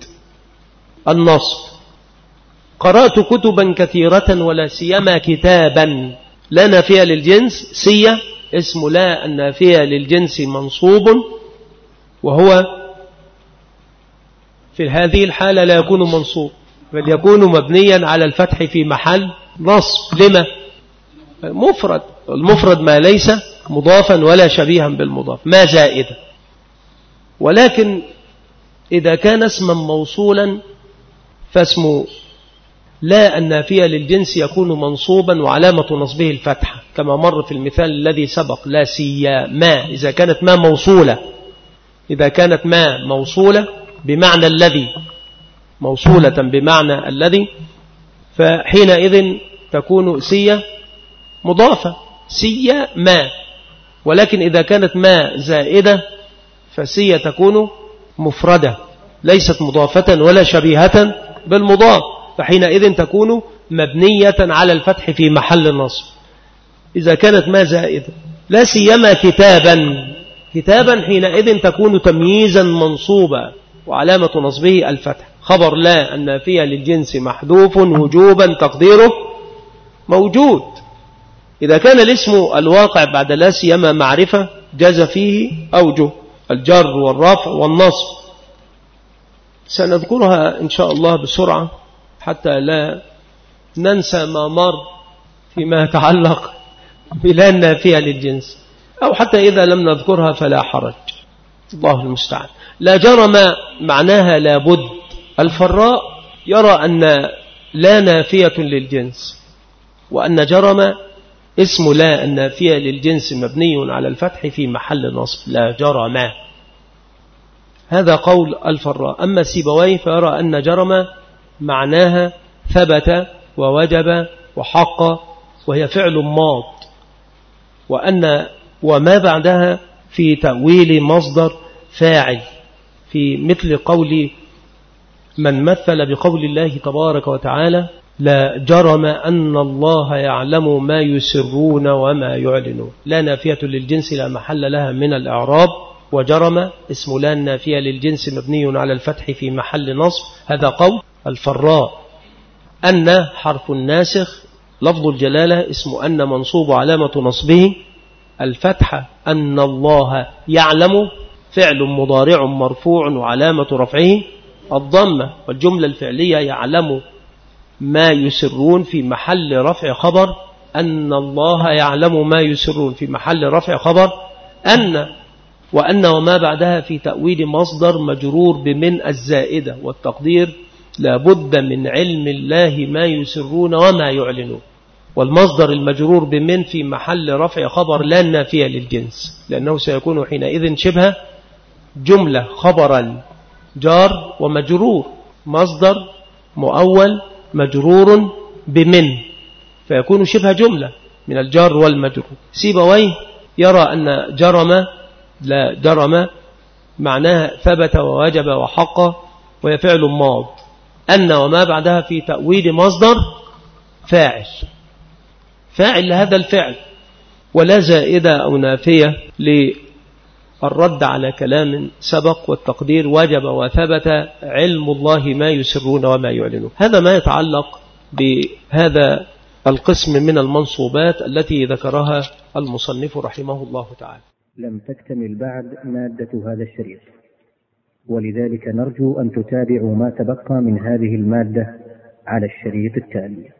النصب قرأت كتبا كثيرة ولا سيما كتابا، لا نافية للجنس، سي اسم لا النافية للجنس منصوب، وهو في هذه الحالة لا يكون منصوب بل يكون مبنيا على الفتح في محل نصب. لما؟ مفرد، المفرد ما ليس مضافا ولا شبيها بالمضاف، ما زائدة. ولكن إذا كان اسما موصولا فاسم لا النافية للجنس يكون منصوبا وعلامة نصبه الفتحة كما مر في المثال الذي سبق. لا سيما إذا كانت ما موصولة، إذا كانت ما موصولة بمعنى الذي، موصولة بمعنى الذي، فحينئذ تكون سي مضافة، سي ما. ولكن إذا كانت ما زائدة فسي تكون مفردة ليست مضافة ولا شبيهة بالمضاف، فحينئذ تكون مبنية على الفتح في محل النصب إذا كانت ما زائدة. لا سيما كتابا حينئذ تكون تمييزا منصوبا وعلامة نصبه الفتح، خبر لا النافية للجنس محذوف وجوبا تقديره موجود. إذا كان الاسم الواقع بعد لا سيما معرفة جاز فيه أوجه الجر والرفع والنصب، سنذكرها إن شاء الله بسرعة حتى لا ننسى ما مر فيما يتعلق بلا النافية للجنس، أو حتى إذا لم نذكرها فلا حرج، الله المستعان. لا جرم معناها لابد. الفراء يرى أن لا نافية للجنس، وأن جرم اسم لا النافية للجنس مبني على الفتح في محل نصب، لا جرم. هذا قول الفراء. أما سيبويه فيرى أن جرم معناها ثبت ووجب وحق، وهي فعل ماض، وأن وما بعدها في تأويل مصدر فاعل، في مثل قول من مثل بقول الله تبارك وتعالى لا جرم أن الله يعلم ما يسرون وما يعلنون. لا نافية للجنس لا محل لها من الإعراب، وجرم اسم لا نافية للجنس مبني على الفتح في محل نصب. هذا قول الفراء. أن حرف الناسخ، لفظ الجلالة اسم أن منصوب علامة نصبه الفتحة، أن الله يعلم فعل مضارع مرفوع وعلامة رفعه الضمة، والجملة الفعلية يعلم ما يسرون في محل رفع خبر أن الله يعلم ما يسرون في محل رفع خبر أن، وأن وما بعدها في تأويل مصدر مجرور بمن الزائدة، والتقدير لابد من علم الله ما يسرون وما يعلنون. والمصدر المجرور بمن في محل رفع خبر لا نافية للجنس، لأنه سيكون حينئذ شبه جملة خبرا جار ومجرور، مصدر مؤول مجرور بمن، فيكون شبه جملة من الجار والمجرور. سيبويه يرى أن جرم لا جرم معناها ثبت ووجب وحق، وهي فعل ماض. أن وما بعدها في تأويل مصدر فاعل لهذا الفعل، ولا زائدة أو نافية للرد على كلام سبق، والتقدير وجب وثبت علم الله ما يسرون وما يعلنون. هذا ما يتعلق بهذا القسم من المنصوبات التي ذكرها المصنف رحمه الله تعالى. لم تكتمل بعد مادة هذا الشريط، ولذلك نرجو أن تتابعوا ما تبقى من هذه المادة على الشريط التالي.